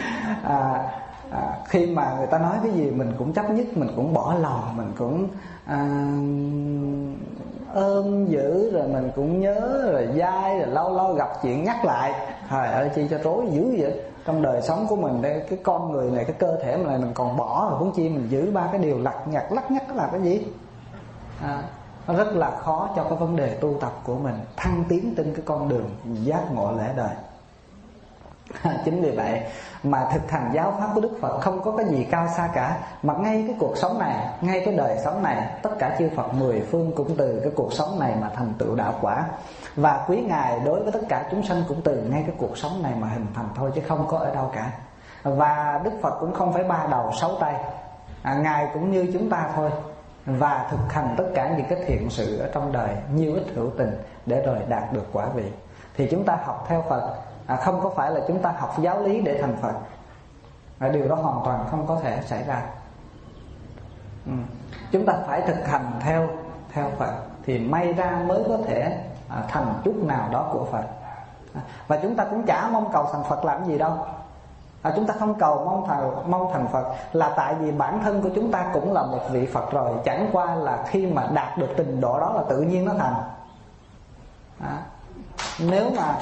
Khi mà người ta nói cái gì mình cũng chấp nhất, mình cũng bỏ lòng, mình cũng ôm giữ, rồi mình cũng nhớ, rồi dai, rồi lâu lâu gặp chuyện nhắc lại. Trời ơi chi cho rối dữ vậy. Trong đời sống của mình đây, cái con người này, cái cơ thể này mình còn bỏ, rồi huống chi mình giữ ba cái điều lặt nhặt lắc nhắc là cái gì? Nó rất là khó cho cái vấn đề tu tập của mình thăng tiến trên cái con đường giác ngộ lẽ đời. Chính vì vậy mà thực hành giáo pháp của Đức Phật không có cái gì cao xa cả, mà ngay cái cuộc sống này, ngay cái đời sống này, tất cả chư Phật mười phương cũng từ cái cuộc sống này mà thành tựu đạo quả. Và quý Ngài đối với tất cả chúng sanh cũng từ ngay cái cuộc sống này mà hình thành thôi, chứ không có ở đâu cả. Và Đức Phật cũng không phải ba đầu sáu tay, Ngài cũng như chúng ta thôi. Và thực hành tất cả những cái thiện sự ở trong đời nhiêu ít hữu tình để rồi đạt được quả vị. Thì chúng ta học theo Phật, không có phải là chúng ta học giáo lý để thành Phật. Điều đó hoàn toàn không có thể xảy ra. Chúng ta phải thực hành theo Phật thì may ra mới có thể thành chút nào đó của Phật. Và chúng ta cũng chả mong cầu thành Phật làm gì đâu. Chúng ta không cầu mong thành Phật là tại vì bản thân của chúng ta cũng là một vị Phật rồi. Chẳng qua là khi mà đạt được trình độ đó là tự nhiên nó thành. Nếu mà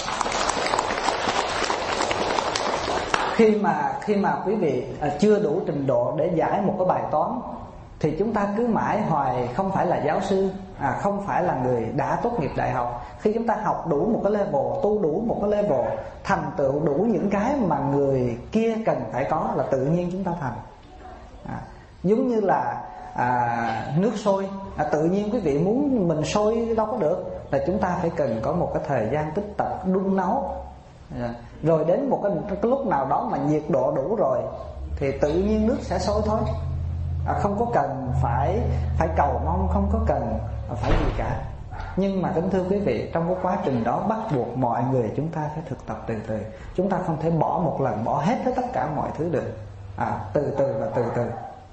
khi mà quý vị chưa đủ trình độ để giải một cái bài toán thì chúng ta cứ mãi hoài không phải là giáo sư, không phải là người đã tốt nghiệp đại học. Khi chúng ta học đủ một cái level, tu đủ một cái level, thành tựu đủ những cái mà người kia cần phải có là tự nhiên chúng ta thành. Giống như là nước sôi, tự nhiên quý vị muốn mình sôi đâu có được, là chúng ta phải cần có một cái thời gian tích tập đun nấu. Rồi đến một cái lúc nào đó mà nhiệt độ đủ rồi thì tự nhiên nước sẽ sôi thôi. Không có cần phải cầu mong, không có cần phải gì cả. Nhưng mà kính thưa quý vị, trong cái quá trình đó bắt buộc mọi người chúng ta phải thực tập từ từ. Chúng ta không thể bỏ một lần, bỏ hết tất cả mọi thứ được. Từ từ và từ từ.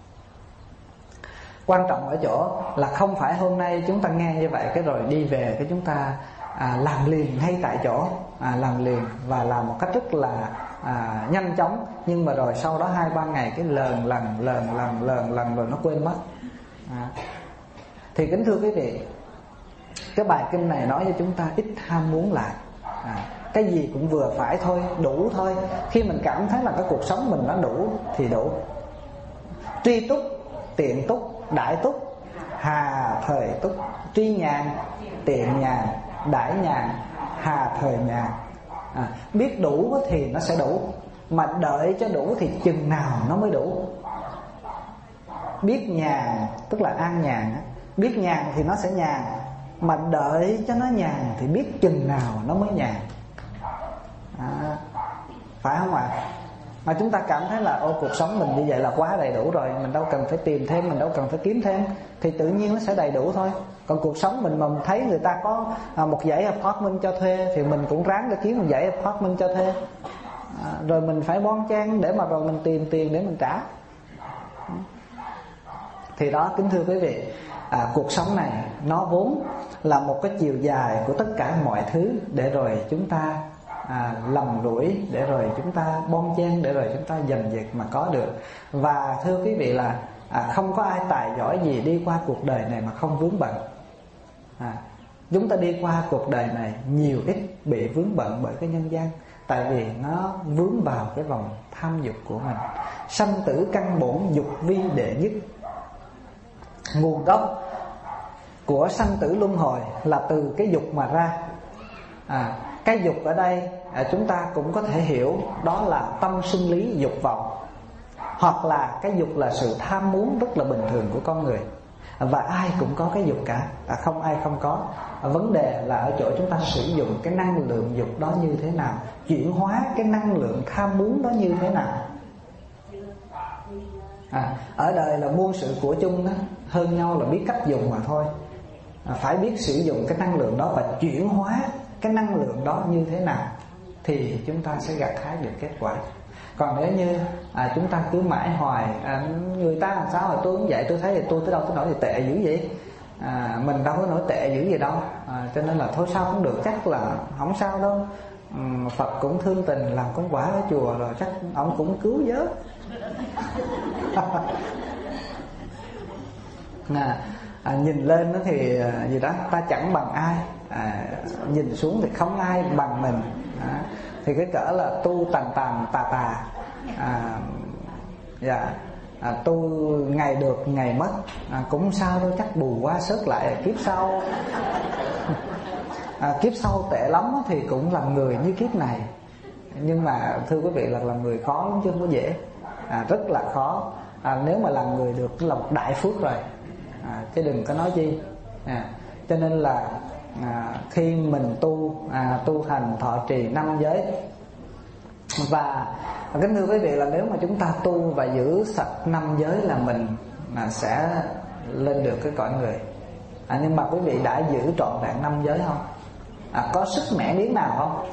Quan trọng ở chỗ là không phải hôm nay chúng ta nghe như vậy cái rồi đi về cái chúng ta làm liền ngay tại chỗ, làm liền và làm một cách rất là nhanh chóng, nhưng mà rồi sau đó 2-3 ngày cái lần rồi nó quên mất. Thì kính thưa quý vị, cái bài kinh này nói cho chúng ta ít ham muốn lại, cái gì cũng vừa phải thôi, đủ thôi. Khi mình cảm thấy là cái cuộc sống mình nó đủ thì đủ. Tri túc, tiện túc, đại túc, hà thời túc. Tri nhàn, tiện nhàn, đại nhàn, hà thời nhàn. Biết đủ thì nó sẽ đủ, mà đợi cho đủ thì chừng nào nó mới đủ. Biết nhàn tức là an nhàn, biết nhàn thì nó sẽ nhàn, mà đợi cho nó nhàn thì biết chừng nào nó mới nhàn. Phải không ạ? Mà chúng ta cảm thấy là cuộc sống mình như vậy là quá đầy đủ rồi, mình đâu cần phải tìm thêm, mình đâu cần phải kiếm thêm, thì tự nhiên nó sẽ đầy đủ thôi. Còn cuộc sống mình mà mình thấy người ta có một dãy apartment cho thuê thì mình cũng ráng để kiếm một dãy apartment cho thuê. Rồi mình phải bon chen để mà rồi mình tìm tiền để mình trả. Thì đó, kính thưa quý vị, cuộc sống này nó vốn là một cái chiều dài của tất cả mọi thứ để rồi chúng ta lầm lũi, để rồi chúng ta bon chen, để rồi chúng ta giành giật mà có được. Và thưa quý vị là không có ai tài giỏi gì đi qua cuộc đời này mà không vướng bận. Chúng ta đi qua cuộc đời này nhiều ít bị vướng bận bởi cái nhân gian, tại vì nó vướng vào cái vòng tham dục của mình. Sanh tử căn bổn, dục vi đệ nhất. Nguồn gốc của sanh tử luân hồi là từ cái dục mà ra. Cái dục ở đây chúng ta cũng có thể hiểu đó là tâm sinh lý dục vọng, hoặc là cái dục là sự tham muốn rất là bình thường của con người. Và ai cũng có cái dục cả, không ai không có. Vấn đề là ở chỗ chúng ta sử dụng cái năng lượng dục đó như thế nào, chuyển hóa cái năng lượng tham muốn đó như thế nào. Ở đời là muôn sự của chung đó, hơn nhau là biết cách dùng mà thôi. Phải biết sử dụng cái năng lượng đó và chuyển hóa cái năng lượng đó như thế nào thì chúng ta sẽ gặt hái được kết quả. Còn nếu như chúng ta cứ mãi hoài người ta làm sao mà tôi cũng vậy, tôi thấy thì tôi tới đâu tới nỗi thì tệ dữ vậy, mình đâu có nổi tệ dữ gì đâu, cho nên là thôi sao cũng được, chắc là không sao đâu. Phật cũng thương tình làm công quả ở chùa rồi, chắc ông cũng cứu vớt. nhìn lên nó thì gì đó ta chẳng bằng ai, nhìn xuống thì không ai bằng mình. Thì cái cỡ là tu tàn tà, tu ngày được ngày mất, cũng sao đâu, chắc bù qua sớt lại kiếp sau. Kiếp sau tệ lắm thì cũng làm người như kiếp này. Nhưng mà thưa quý vị, là làm người khó lắm chứ không có dễ, rất là khó. Nếu mà làm người được là một đại phước rồi, chứ đừng có nói chi. Cho nên là khi mình tu hành thọ trì 5 giới, và kính thưa quý vị là nếu mà chúng ta tu và giữ sạch 5 giới là mình sẽ lên được cái cõi người. Nhưng mà quý vị đã giữ trọn vẹn 5 giới không? Có sức mẻ miếng nào không?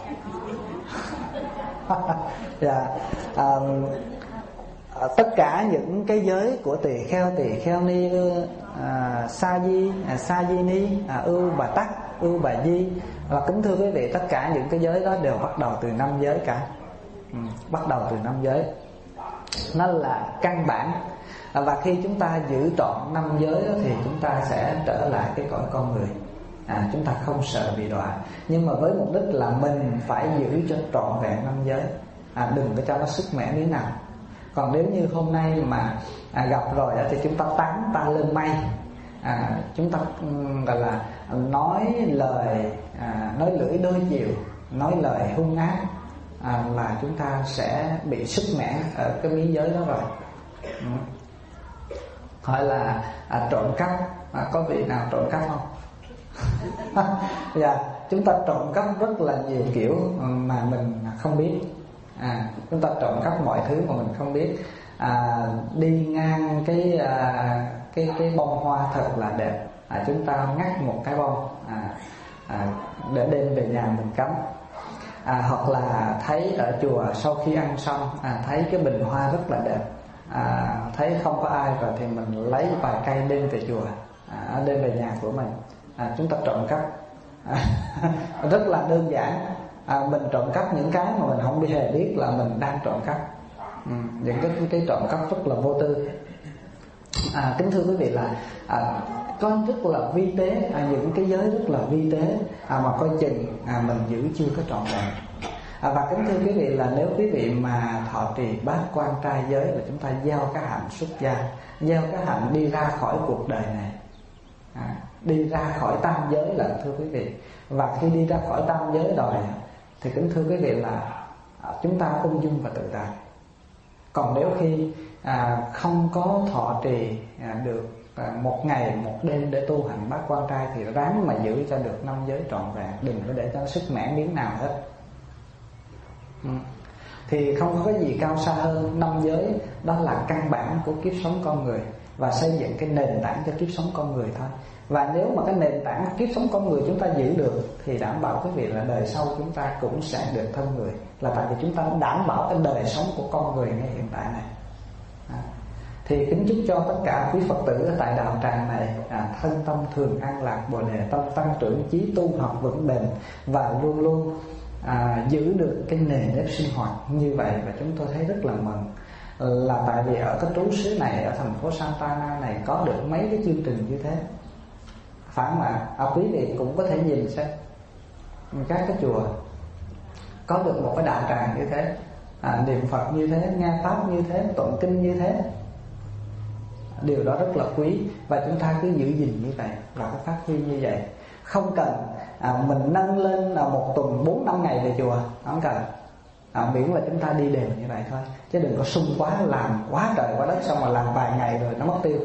Tất cả những cái giới của tỳ kheo ni, sa di ni, ưu bà tắc, ưu bà di, và kính thưa quý vị, tất cả những cái giới đó đều bắt đầu từ 5 giới cả. Bắt đầu từ 5 giới, nó là căn bản. Và khi chúng ta giữ trọn 5 giới đó, thì chúng ta sẽ trở lại cái cõi con người. Chúng ta không sợ bị đọa, nhưng mà với mục đích là mình phải giữ cho trọn vẹn 5 giới, đừng có cho nó sức mẻ miếng nào. Còn nếu như hôm nay mà gặp rồi thì chúng ta tán ta lên mây, chúng ta gọi là nói lời, nói lưỡi đôi chiều, nói lời hung ác, là chúng ta sẽ bị sức mẻ ở cái miếng giới đó rồi. Hỏi là trộm cắp, có vị nào trộm cắp không? Chúng ta trộm cắp rất là nhiều kiểu mà mình không biết. Chúng ta trộm cắp mọi thứ mà mình không biết. Đi ngang cái bông hoa thật là đẹp, chúng ta ngắt một cái bông để đem về nhà mình cắm. Hoặc là thấy ở chùa sau khi ăn xong, thấy cái bình hoa rất là đẹp, thấy không có ai rồi thì mình lấy vài cây đem về chùa, đem về nhà của mình. Chúng ta trộm cắp. Rất là đơn giản. Mình trộm cắp những cái mà mình không hề biết là mình đang trộm cắp. Những cái trộm cắp rất là vô tư. Kính thưa quý vị là có rất là vi tế, những cái giới rất là vi tế, mà coi chừng mình giữ chưa có trọn vẹn. Và kính thưa quý vị là nếu quý vị mà thọ trì bát quan trai giới là chúng ta gieo cái hạnh xuất gia, gieo cái hạnh đi ra khỏi cuộc đời này, đi ra khỏi tam giới là thưa quý vị. Và khi đi ra khỏi tam giới rồi thì kính thưa quý vị là chúng ta ung dung và tự tại. Còn nếu khi không có thọ trì được một ngày một đêm để tu hành bát quan trai thì ráng mà giữ cho được 5 giới trọn vẹn, đừng có để cho sức mẻ miếng nào hết. Thì không có cái gì cao xa hơn 5 giới. Đó là căn bản của kiếp sống con người và xây dựng cái nền tảng cho kiếp sống con người thôi. Và nếu mà cái nền tảng của kiếp sống con người chúng ta giữ được thì đảm bảo quý vị là đời sau chúng ta cũng sẽ được thân người, là tại vì chúng ta đảm bảo cái đời sống của con người ngay hiện tại này. Thì kính chúc cho tất cả quý Phật tử ở tại đạo tràng này thân tâm thường an lạc, bồ đề tâm tăng trưởng, chí tu học vững bền và luôn luôn giữ được cái nền nếp sinh hoạt như vậy. Và chúng tôi thấy rất là mừng là tại vì ở cái trú xứ này, ở thành phố Santa Ana này có được mấy cái chương trình như thế. Phải mà quý vị cũng có thể nhìn xem các cái chùa có được một cái đạo tràng như thế, niệm Phật như thế, nghe pháp như thế, tụng kinh như thế. Điều đó rất là quý và chúng ta cứ giữ gìn như vậy và cái phát huy như vậy. Không cần mình nâng lên là một tuần 4-5 ngày về chùa, không cần, miễn là chúng ta đi đều như vậy thôi. Chứ đừng có sung quá, làm quá trời quá đất xong mà làm vài ngày rồi nó mất tiêu.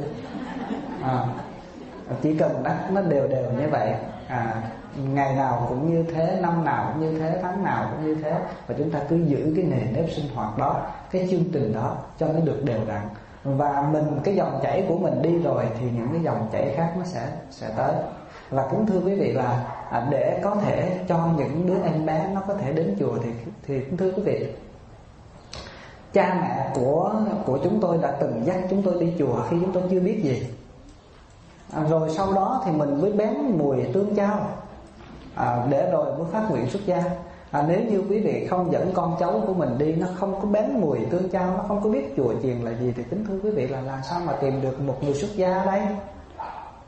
Chỉ cần nó đều đều như vậy, ngày nào cũng như thế, năm nào cũng như thế, tháng nào cũng như thế. Và chúng ta cứ giữ cái nền nếp sinh hoạt đó, cái chương trình đó cho nó được đều đặn. Và mình, cái dòng chảy của mình đi rồi thì những cái dòng chảy khác nó sẽ tới. Và kính thưa quý vị là để có thể cho những đứa em bé nó có thể đến chùa thì kính thưa quý vị, cha mẹ của chúng tôi đã từng dắt chúng tôi đi chùa khi chúng tôi chưa biết gì. Rồi sau đó thì mình mới bén mùi tương chao, để rồi mới phát nguyện xuất gia. Nếu như quý vị không dẫn con cháu của mình đi, nó không có bén mùi tương chao, nó không có biết chùa chiền là gì, thì kính thưa quý vị là làm sao mà tìm được một người xuất gia ở đây?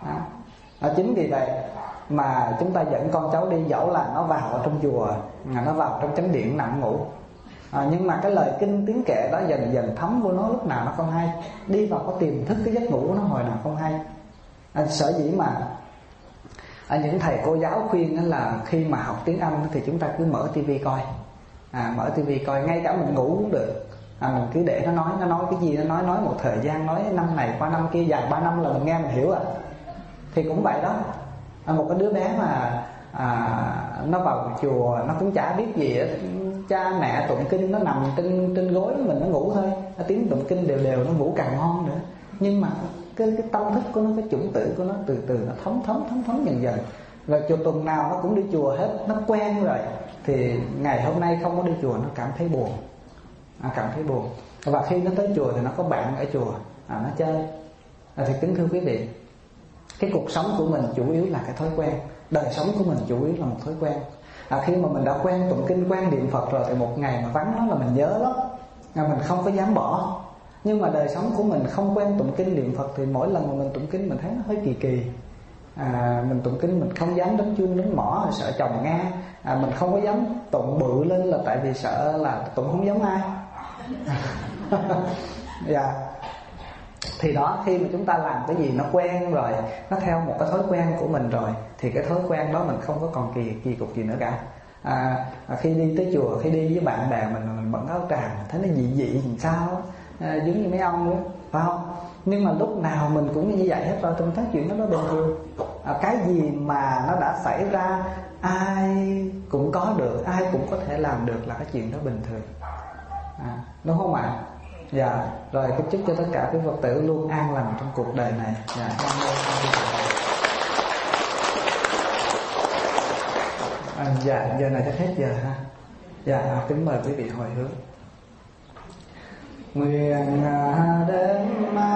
Chính vì vậy mà chúng ta dẫn con cháu đi, dẫu là nó vào ở trong chùa, nó vào trong chánh điện nằm ngủ, nhưng mà cái lời kinh tiếng kệ đó dần dần thấm vô nó, lúc nào nó không hay. Đi vào có tiềm thức cái giấc ngủ nó hồi nào không hay. Sở dĩ mà những thầy cô giáo khuyên là khi mà học tiếng Anh thì chúng ta cứ mở tivi coi, mở tivi coi, ngay cả mình ngủ cũng được. Mình cứ để nó nói cái gì nó nói một thời gian, nói năm này qua năm kia, dài 3 năm là mình nghe mình hiểu à. Thì cũng vậy đó. Một cái đứa bé mà nó vào chùa nó cũng chả biết gì hết, cha mẹ tụng kinh, nó nằm trên gối mình, nó ngủ thôi, tiếng tụng kinh đều đều, nó ngủ càng ngon nữa. Nhưng mà cái tâm thức của nó, cái chủng tử của nó từ từ nó thấm dần dần. Và chùa tuần nào nó cũng đi chùa hết, nó quen rồi. Thì ngày hôm nay không có đi chùa nó cảm thấy buồn, cảm thấy buồn. Và khi nó tới chùa thì nó có bạn ở chùa, nó chơi. Thì kính thưa quý vị, cái cuộc sống của mình chủ yếu là cái thói quen, đời sống của mình chủ yếu là một thói quen. Khi mà mình đã quen tụng kinh, quen niệm Phật rồi thì một ngày mà vắng nó là mình nhớ lắm, mình không có dám bỏ. Nhưng mà đời sống của mình không quen tụng kinh niệm Phật thì mỗi lần mà mình tụng kinh mình thấy nó hơi kỳ kỳ. Mình tụng kinh mình không dám đánh chuông đánh mõ, sợ chồng nghe. Mình không có dám tụng bự lên là tại vì sợ là tụng không giống ai. Dạ. Thì đó, khi mà chúng ta làm cái gì nó quen rồi, nó theo một cái thói quen của mình rồi, thì cái thói quen đó mình không có còn kỳ cục gì nữa cả. Khi đi tới chùa, khi đi với bạn bè mình bận áo tràng, thấy nó dị làm sao, giống như mấy ông nữa, phải không? Nhưng mà lúc nào mình cũng như vậy hết rồi, tôi thấy chuyện đó bình thường. Cái gì mà nó đã xảy ra, ai cũng có được, ai cũng có thể làm được, là cái chuyện đó bình thường, đúng không ạ? Dạ, rồi kính chúc cho tất cả quý Phật tử luôn an lành trong cuộc đời này. Dạ, dạ, giờ này chắc hết giờ ha. Dạ, kính mời quý vị hồi hướng. Nguyện đến